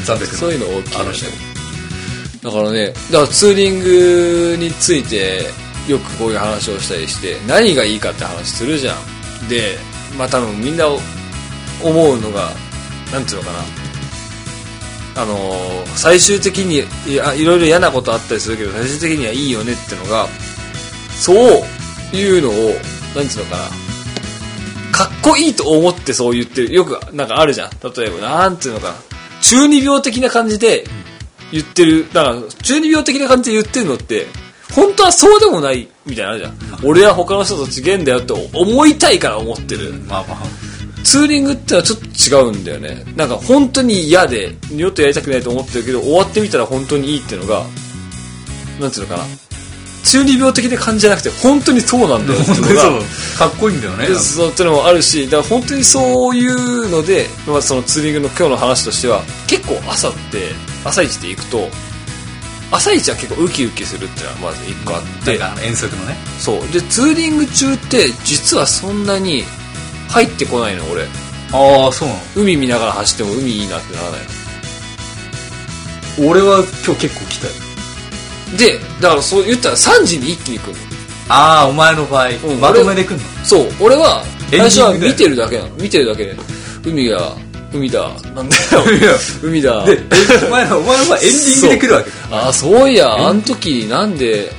CB1300 そういうの大きい。だからね、ツーリングについてよくこういう話をしたりして、何がいいかって話するじゃん。で、まあ多分みんな思うのが、なんていうのかな、最終的にいろいろ嫌なことあったりするけど、最終的にはいいよねってのが、そういうのを、なんていうのかな、かっこいいと思ってそう言ってる、よくなんかあるじゃん。例えばなんていうのかな、中二病的な感じで言ってる、だから中二病的な感じで言ってるのって本当はそうでもないみたいなのあるじゃん。俺は他の人と違うんだよって思いたいから思ってる。 まあまあ、 ツーリングってのはちょっと違うんだよね。なんか本当に嫌で二度とやりたくないと思ってるけど、終わってみたら本当にいいっていうのが、なんていうのかな、中二病的な感じじゃなくて本当にそうなんだよっていうのがかっこいいんだよね。 そうっていうのもあるし、だから本当にそういうので、まあ、そのツーリングの今日の話としては、結構朝一で行くと、朝一は結構ウキウキするっていうのはまず一個あって、 遠足のね。 そうで、ツーリング中って実はそんなに入ってこないの俺。 そうなの。 海見ながら走っても海いいなってならないの。俺は今日結構来たよ。 で、だからそう言ったら3時に一気に来るの。お前の場合、まとめで来るの。 そう、俺は最初は見てるだけなの。見てるだけで、海だ、なんだよ、海だ。 で、お前の場合エンディングで来るわけだ。 そういや、あの時なんで、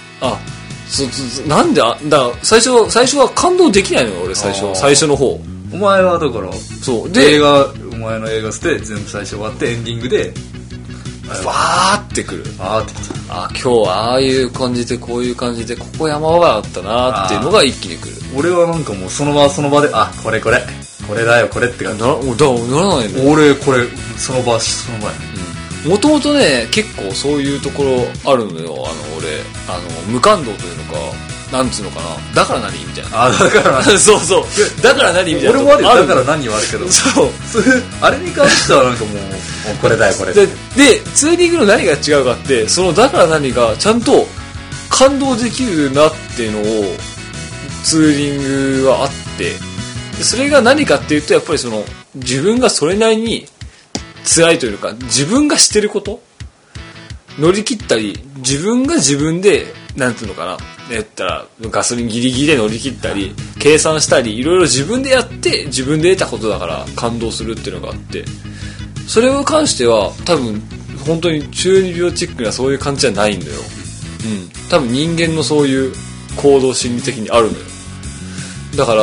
なんで、だから最初は感動できないのよ、俺最初の方。 お前はだから、 そうで、 お前の映画捨て全部最初終わってエンディングでバーってくる。 バーってきた。 今日はああいう感じでこういう感じでここ山場だったなっていうのが一気に来る。 俺はなんかもうその場でこれだよこれって感じ。ならないんだよ。 俺これその場や。 もともとね結構そういうところあるのよ。俺無感動というのか、なんつうのかな、だから何みたいな。 だから何そうだから何みたいな。 俺もあるよ。だから何はあるけど、 そうあれに関してはなんかもうこれだよこれでツーリングの何が違うかって、そのだから何がちゃんと感動できるなっていうのをツーリングはあって、それが何かっていうと、やっぱりその自分がそれなりに辛いというか、自分がしてること乗り切ったり、自分が自分でなんていうのかな、言ったらガソリンギリギリで乗り切ったり計算したりいろいろ自分でやって自分で得たことだから感動するっていうのがあって、それに関しては多分本当に中二病チックなそういう感じじゃないんだよ。多分人間のそういう行動心理的にあるのよ。だから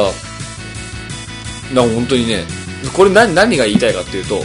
本当にね、これ何が言いたいかっていうと、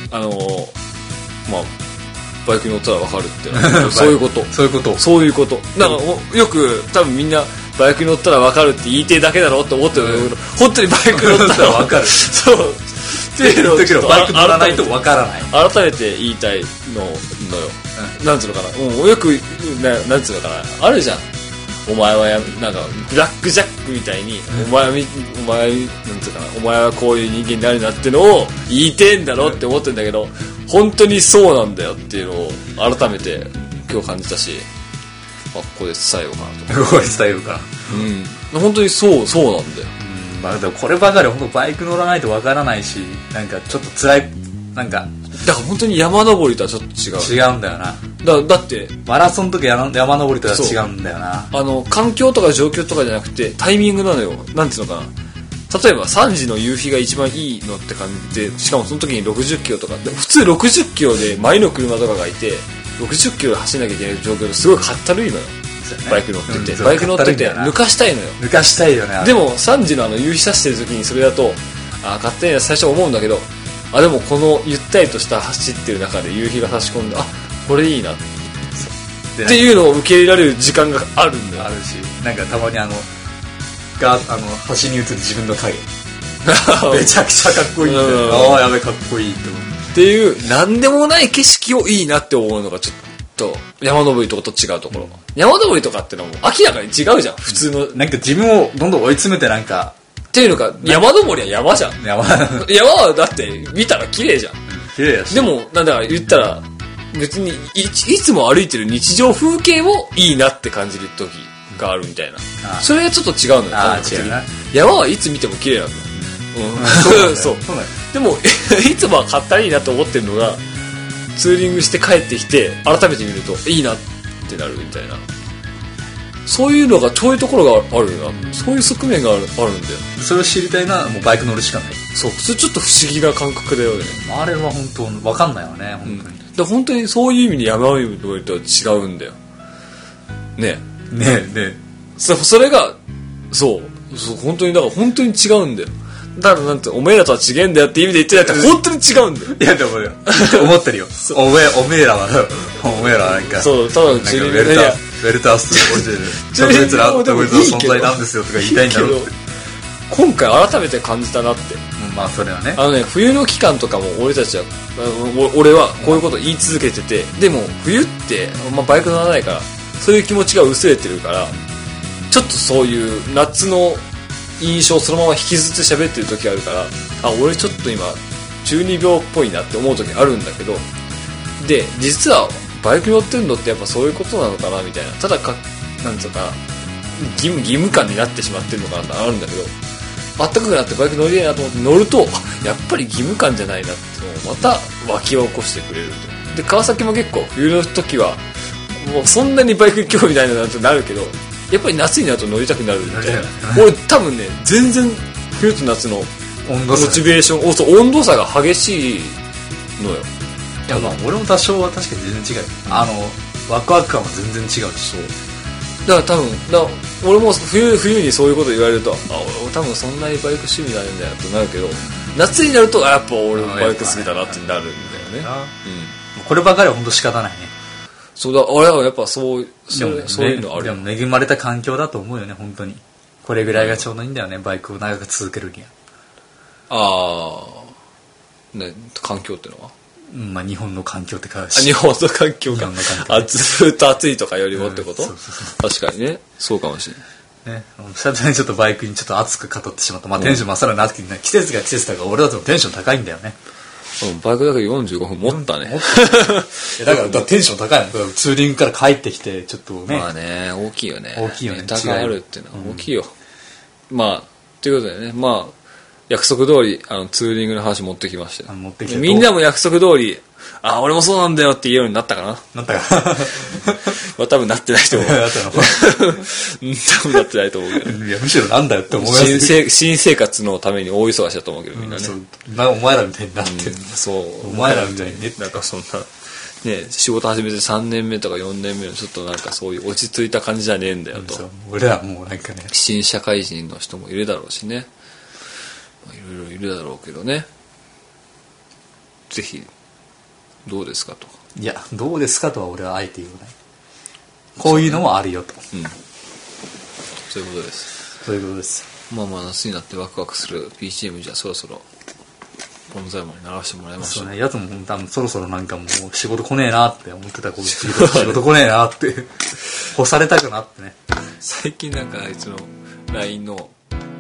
バイクに乗ったら分かるってそういうことそういうことだからよく多分みんなバイクに乗ったら分かるって言いてえだけだろって思ってるけど、本当にバイクに乗ったら分かるそうっていうのをちょっとバイク乗らないと分からない。 改めて言いたいのよ、なんつうのかな、よくなんつうのかな、あるじゃん、お前はなんかブラックジャックみたいに、お前なんつうかな、お前はこういう人間になるなってのを言いてんだろって思ってるんだけど、本当にそうなんだよっていうのを改めて今日感じたし、ここで伝えようかなと。 ここで伝えようかな。本当にそうなんだよ。 でもこればかり本当バイク乗らないとわからないし、なんかちょっと辛い、なんかだから本当に山登りとはちょっと違うんだよな。 だってマラソンとか山登りとは違うんだよな。 環境とか状況とかじゃなくてタイミングなのよ。なんていうのかな、例えば3時の夕日が一番いいのって感じで、しかもその時に60キロとかで、普通60キロで前の車とかがいて60キロで走んなきゃいけない状況ですごいかったるいのよ、バイク乗ってて、バイク乗ってて抜かしたいのよ。 抜かしたいよね。 でも3時の夕日差してる時にそれだと勝手に最初思うんだけど、でもこのゆったりとした走ってる中で夕日が差し込んで、これいいなっていうのを受け入れられる時間があるんだよ。 あるし、なんかたまに端に映る自分の影めちゃくちゃかっこいいんだよ。やべかっこいいと思っていう、なんでもない景色をいいなって思うのがちょっと山登りとかと違うところ、山登りとかってのも明らかに違うじゃん、普通の。 なんか自分をどんどん追い詰めて、なんかっていうのか、山登りは山じゃん。山はだって見たら綺麗じゃん。 綺麗やし。 でもなんだか言ったら別にいつも歩いてる日常風景をいいなって感じる時があるみたいな。それはちょっと違うのよ。 違うな。 山はいつ見ても綺麗なんだ。そう。でもいつもはかったらいいなと思ってるのが、ツーリングして帰ってきて改めて見るといいなってなるみたいな。そういうのが遠いところがあるな。そういう側面があるんだよ。 それを知りたいな、もうバイク乗るしかない。 そう。それちょっと不思議な感覚だよね。 あれは本当分かんないよね、本当に。 だ本当にそういう意味で山登りとは違うんだよ。ね。それがそう本当にだから本当に違うんだよ。だからなんておめえらとは違えんだよって意味で言ってないって本当に違うんだよ。 いやでも思ってるよ。おめえらはなんかそうただのチリウェルタース特別な存在なんですよとか言いたいんだろうって。 今回改めて感じたなって。 それはね。 冬の期間とかも俺はこういうこと言い続けてて、でも冬ってバイク乗らないからそういう気持ちが薄れてるから、ちょっとそういう夏の印象をそのまま引きずって喋ってる時があるから、俺ちょっと今中二病っぽいなって思う時あるんだけど、で実はバイク乗ってるのってやっぱそういうことなのかなみたいな、ただなんつうか義務感になってしまってるのかなってあるんだけど、暖かくなってバイク乗りたいなと思って乗ると、やっぱり義務感じゃないなってのをまた湧き起こしてくれると。で川崎も結構冬の時はもうそんなにバイク興味ないなってなるけど、やっぱり夏になると乗りたくなるみたいな。俺多分ね、全然冬と夏のモチベーション、温度差が激しいのよ。 いや俺も多少は確かに全然違う。ワクワク感は全然違うし。 そうだから俺も冬にそういうこと言われると、俺多分そんなにバイク趣味ないんだよってなるけど、夏になるとやっぱ俺もバイク好きだなってなるんだよね。 こればかりは本当仕方ないね。 そうだ、俺はやっぱそういうのある。 でも恵まれた環境だと思うよね、本当に。これぐらいがちょうどいいんだよね、バイクを長く続けるには。 ね、環境ってのは日本の環境ってか、 日本の環境か。ずっと暑いとかよりもってこと？確かにね、そうかもしれない。 ね、久々にちょっとバイクにちょっと熱く語ってしまった。テンションさらに熱くない。季節が季節だから俺だとテンション高いんだよね。 バイクだけ45分持ったね。 だからテンション高いの。ツーリングから帰ってきてちょっとね。 大きいよね。 大きいよね。 ネタがあるっていうのは大きいよ。ということでね、 約束通りツーリングの話持ってきましたよ。 持ってきた。 みんなも約束通り俺もそうなんだよって言えるようになったかな。 なったかまあ多分なってないと思う。多分なってないと思うけど。 いやむしろなんだよって思います。 新生活のために大忙しだと思うけどみんなね。 お前らみたいになって。 そう。 お前らみたいにね。 なんかそんなね仕事始めて3年目とか4年目のちょっとなんかそういう落ち着いた感じじゃねえんだよと。 俺らもうなんかね。 新社会人の人もいるだろうしね。いろいろいるだろうけどね。ぜひどうですかと。 いやどうですかとは俺はあえて言わない。こういうのもあるよと。 そういうことです。 そういうことです。 まあ夏になってワクワクする BGM じゃそろそろ本財門に流してもらいましょう。 そうね、やつも多分そろそろなんかもう仕事来ねえなって思ってた子仕事来ねえなって干されたくなってね。 最近なんかあいつの LINE の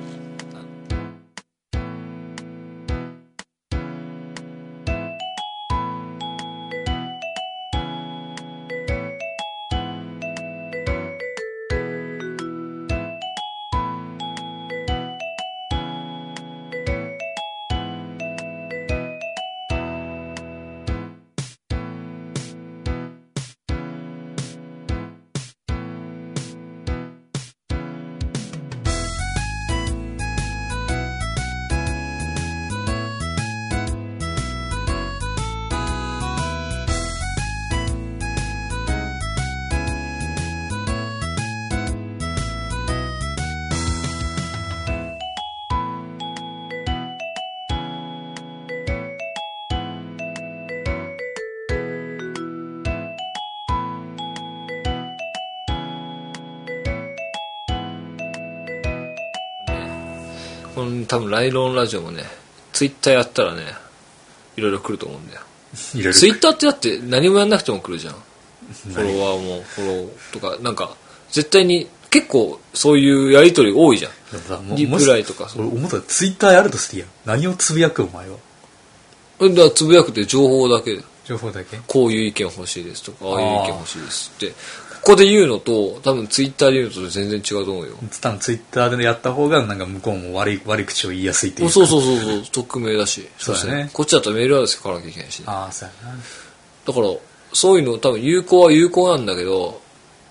多分ライロンラジオもねツイッターやったらねいろいろ来ると思うんだよ。ツイッターってだって何もやんなくても来るじゃん。フォロワーもフォローとかなんか絶対に結構そういうやり取り多いじゃん。リプライとか。 俺思ったツイッターやるとしていいやん。何をつぶやくお前は。 だからつぶやくって情報だけ。 情報だけ。 こういう意見欲しいですとかああいう意見欲しいですってここで言うのと多分ツイッターで言うのと全然違うと思うよ。 多分ツイッターでやった方がなんか向こうも悪口を言いやすいっていうか。 そう匿名だし。 そうだね。 こっちだったらメールアドレス書かなきゃいけないし、ね、 ああそうやな。 だからそういうの多分有効は有効なんだけど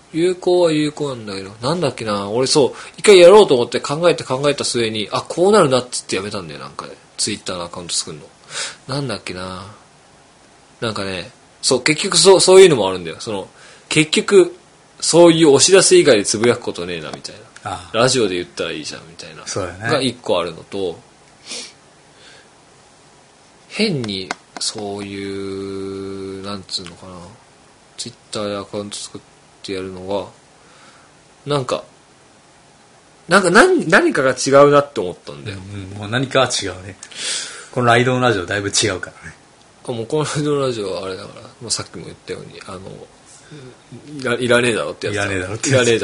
なんだっけな俺そう一回やろうと思って考えた末にこうなるなっつってやめたんだよ。なんかねツイッターのアカウント作るのなんだっけななんかねそう結局そういうのもあるんだよ。結局そういう押し出す以外でつぶやくことねえなみたいな。ラジオで言ったらいいじゃんみたいな。 そうやね。 が一個あるのと変にそういうなんつうのかなツイッターでアカウント作ってやるのはなんか何かが違うなって思ったんだよ。 もう何かは違うね。このライドのラジオだいぶ違うからね。 もうこのライドのラジオはあれだから、さっきも言ったようにいらねえだろってやつだからさ。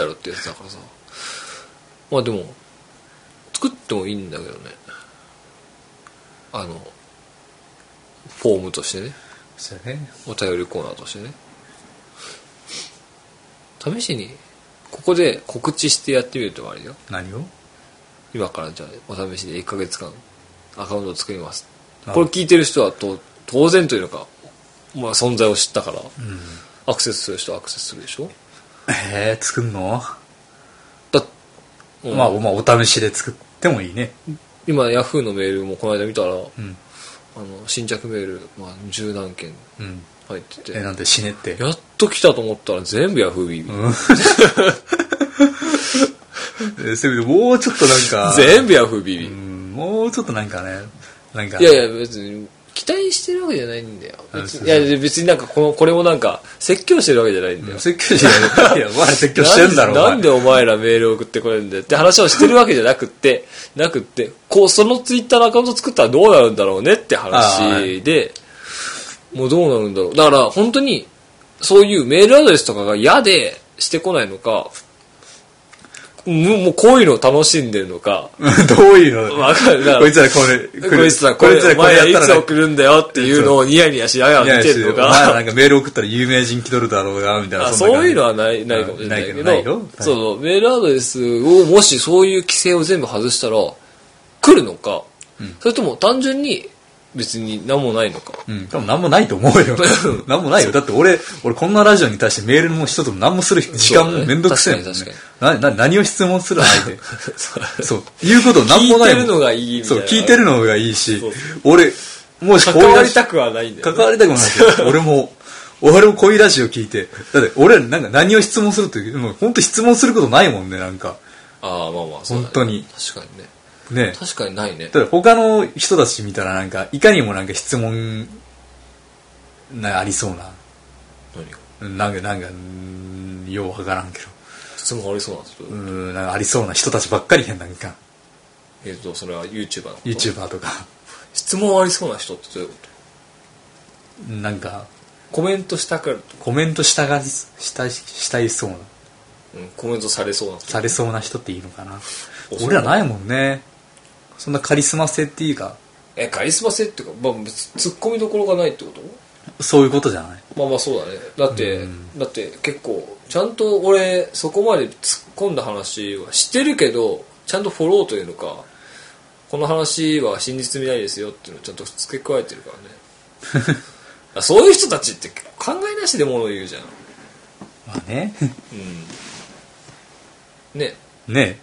まあでも作ってもいいんだけどね。フォームとしてね。 そうやね。 お便りコーナーとしてね。試しにここで告知してやってみるとあれよ。 何を？ 今からじゃあお試しで1ヶ月間アカウントを作ります。これ聞いてる人は当然というのか、まあ存在を知ったから、アクセスする人はアクセスするでしょ。 作んの？まあお試しで作ってもいいね。 今ヤフーのメールもこの間見たら、新着メール、10何件入ってて、 なんで死ねってやっと来たと思ったら全部ヤフービビ、 もうちょっとなんか全部ヤフービビ、 もうちょっとなんかねいや別に期待してるわけじゃないんだよ。いや別になんかこれもなんか説教してるわけじゃないんだよ。 説教じゃない。いやお前説教してんだろ。 なんでお前らメール送ってこれるんだよって話をしてるわけじゃなくってそのツイッターのアカウント作ったらどうなるんだろうねって話で、もうどうなるんだろう。だから本当にそういうメールアドレスとかが嫌でしてこないのか、もうこういうのを楽しんでるのかどういうの分かる。 こいつらこれお前らいつ送るんだよっていうのをニヤニヤしながら見てるのか。 お前らなんかメール送ったら有名人気取るだろうがみたいな。 そういうのはないかもしれないけど、そうメールアドレスをもしそういう規制を全部外したら来るのかそれとも単純に別に何もないのか。 多分何もないと思うよ。何もないよ。だって俺こんなラジオに対してメールの人とも何もする時間もめんどくせえもんね。何を質問する相手。そう。言うこと何もないもん。 聞いてるのがいいみたいな。 そう、聞いてるのがいいし、俺、もし関わりたくはないんだよ、ね。 関わりたくもないけど、俺もこういうラジオ聞いて、だって俺なんか何を質問するっていう、もう本当質問することないもんね、なんか。 ああ、まあまあ、 本当に。 確かにね。 ね、 確かにないね。 だって他の人たち見たらなんかいかにもなんか質問ありそうな。何がなんかようわからんけど。 質問ありそうな人。 なんかありそうな人たちばっかり変なんか。 それは YouTuber とか。 質問ありそうな人ってどういうこと？ なんかコメントしたがる。 コメントしたいそうな。 コメントされそうな。 されそうな人っていいのかな。俺らないもんね。そんなカリスマ性っていうか。 カリスマ性っていうか、まあ別に突っ込みどころがないってこと？ そういうことじゃない。 まあまあそうだね。だって結構ちゃんと俺そこまで突っ込んだ話はしてるけど、ちゃんとフォローというのか、この話は真実味ないですよっていうのをちゃんと付け加えてるからね。そういう人たちって考えなしで物を言うじゃん。 まあね。 ね。 ね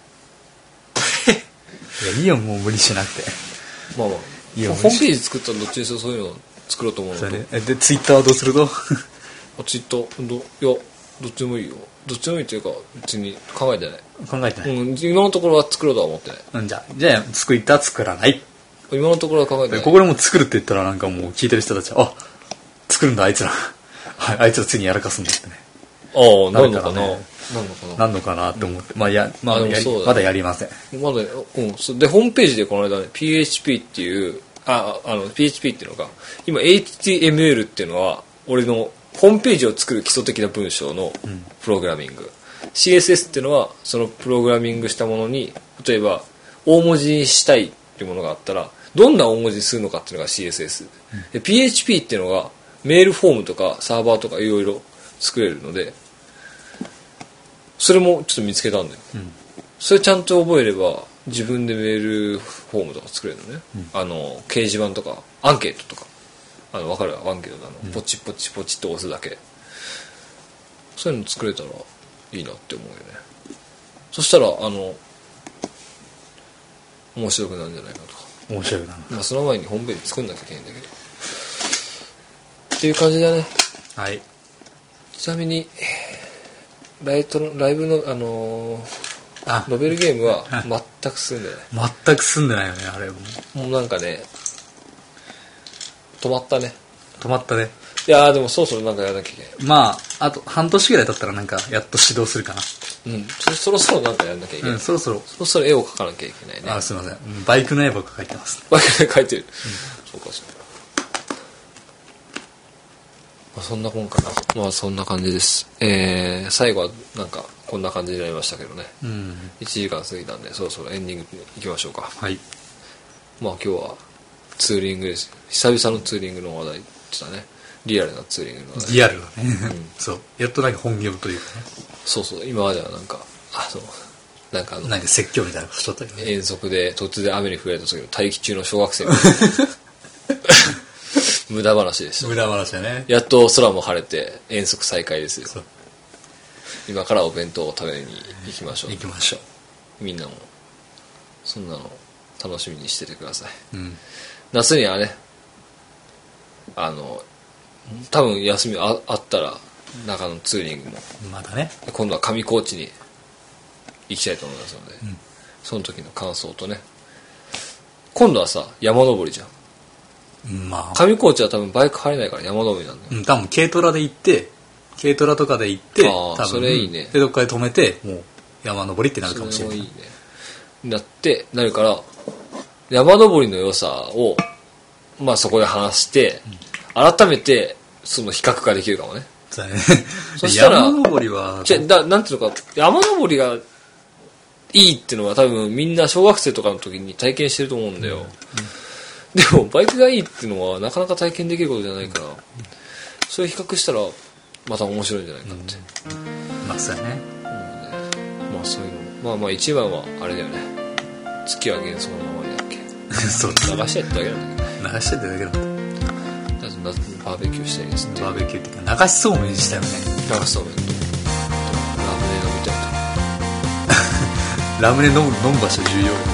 いや、いいよ、もう無理しなくて。 まあまあいいよ、ホームページ作ったらどっちにしろそういうのを作ろうと思うのと。 で、ツイッターはどうすると？ ツイッター、いや、どっちでもいいよ。どっちでもいいっていうか、別に考えてない。 考えてない。 今のところは作ろうとは思ってない。 じゃあ、ツイッター作らない。 今のところは考えてない。 ここでも作るって言ったらなんかもう聞いてる人たちは、あ、作るんだ、あいつら。あいつらついにやらかすんだってね。 ああ、なんのかな。 なんのかなって思って。まだやりません。 まだ、で、ホームページでこの間ね、PHP っていう、PHP っていうのが、今 HTML っていうのは、俺のホームページを作る基礎的な文章のプログラミング。CSS っていうのは、そのプログラミングしたものに、例えば、大文字にしたいっていうものがあったら、どんな大文字にするのかっていうのが CSS。で、PHP っていうのが、メールフォームとかサーバーとかいろいろ作れるので、それもちょっと見つけたんだよ。それちゃんと覚えれば、自分でメールフォームとか作れるのね。掲示板とか、アンケートとか。わかる？アンケートポチポチポチって押すだけ。そういうの作れたらいいなって思うよね。そしたら、面白くなるんじゃないかと。 面白くなる。 まあ、その前にホームページ作んなきゃいけないんだけど。っていう感じだね。 はい。 ちなみに、ライブの、ノベルゲームは全く進んでない。 全く進んでないよね、あれも。 もうなんかね、止まったね。 止まったね。 いやーでもそろそろなんかやらなきゃいけない。 まあ、あと半年ぐらい経ったらなんかやっと始動するかな。 そろそろなんかやらなきゃいけない。 そろそろ絵を描かなきゃいけないね。 すいません。バイクの絵ばっか描いてます。 バイクの絵描いてる。そうかそうか。まあ、そんなもんかな。まあそんな感じです。最後はなんかこんな感じになりましたけどね。1時間過ぎたんでそろそろエンディングに行きましょうか。 はい。 まあ今日はツーリングです。久々のツーリングの話題でしたね。リアルなツーリングの話題。 リアルだね。そう。やっとなんか本業というかね。 そうそう。今まではなんかなんか説教みたいなことしとったけどね。 遠足で突然雨に降られた時の待機中の小学生みたいな。無駄話でした。 無駄話だね。 やっと空も晴れて遠足再開ですよ。今からお弁当を食べに行きましょう。 行きましょう。みんなもそんなの楽しみにしててください。夏にはね、多分休みあったら中のツーリングもまだね。 今度は上高地に行きたいと思いますので、その時の感想とね。今度はさ山登りじゃん。上高地は多分バイク入れないから山登りなんだよ。 多分軽トラで行って、軽トラとかで行って、多分それいいね。 でどっかで止めてもう山登りってなるかもしれない。 それもいいね。なるから山登りの良さをまあそこで話して、改めてその比較ができるかもね。 そうね。 そしたら山登りはなんていうのか、山登りがいいっていうのは多分みんな小学生とかの時に体験してると思うんだよ。でもバイクがいいっていうのはなかなか体験できることじゃないから、それ比較したらまた面白いんじゃないかって。 まあそうやね。 まあそういうの。まあ一番はあれだよね。月は幻想のままにだっけ。 そう流してやっただけなんだけどね。 流してただけなんだ。 バーベキューしたいですって。 バーベキューっていうか流しそうめんしたよね。 流しそうめんとラムネ飲みたいと。 ラムネ飲む場所重要よ。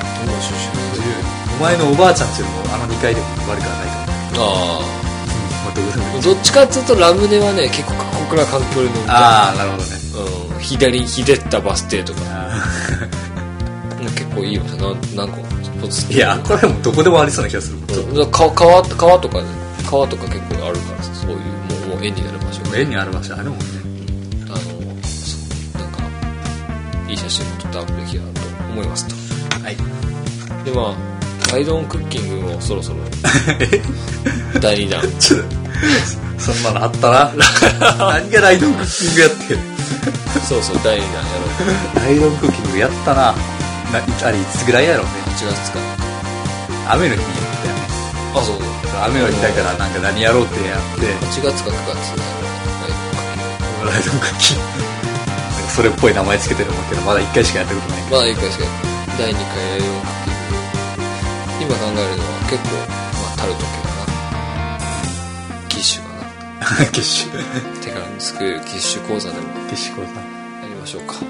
お前のおばあちゃんちよりも2階でも悪くはないから。 ああ、どっちかっていうとラムネはね結構過酷な環境で飲みたい。 ああ、なるほどね。 うん、ひねったバス停とか結構いい場所何個いや、これもどこでもありそうな気がする。 川とか結構あるからそういうもう絵になる場所、 絵にある場所あるもんね。 そうなんかいい写真も撮ってアップできたなと思いますと。 はい。 でまあライドオンクッキングもそろそろ第2弾ちょっとそんなのあったな。何がライドオンクッキングやってる。 そう第2弾やろう。 ライドオンクッキングやったな。あれいつぐらいやろうね。 8月か雨の日にやったよね。 あ、そう雨の日だからなんか何やろうってやって 8月か9月ライドオンクッキングそれっぽい名前つけてるもんけどまだ1回しかやったことないけど。 まだ1回しかやってない。第2回ライドオンクッキング今考えるのは結構タルト系かな、キッシュかなキッシュ手軽に作れるキッシュ講座でもキッシュ講座やりましょうか。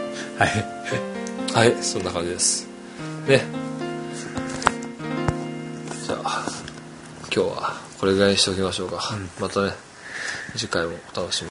はいはい、そんな感じですね。じゃあ今日はこれぐらいにしておきましょうか。またね次回もお楽しみに。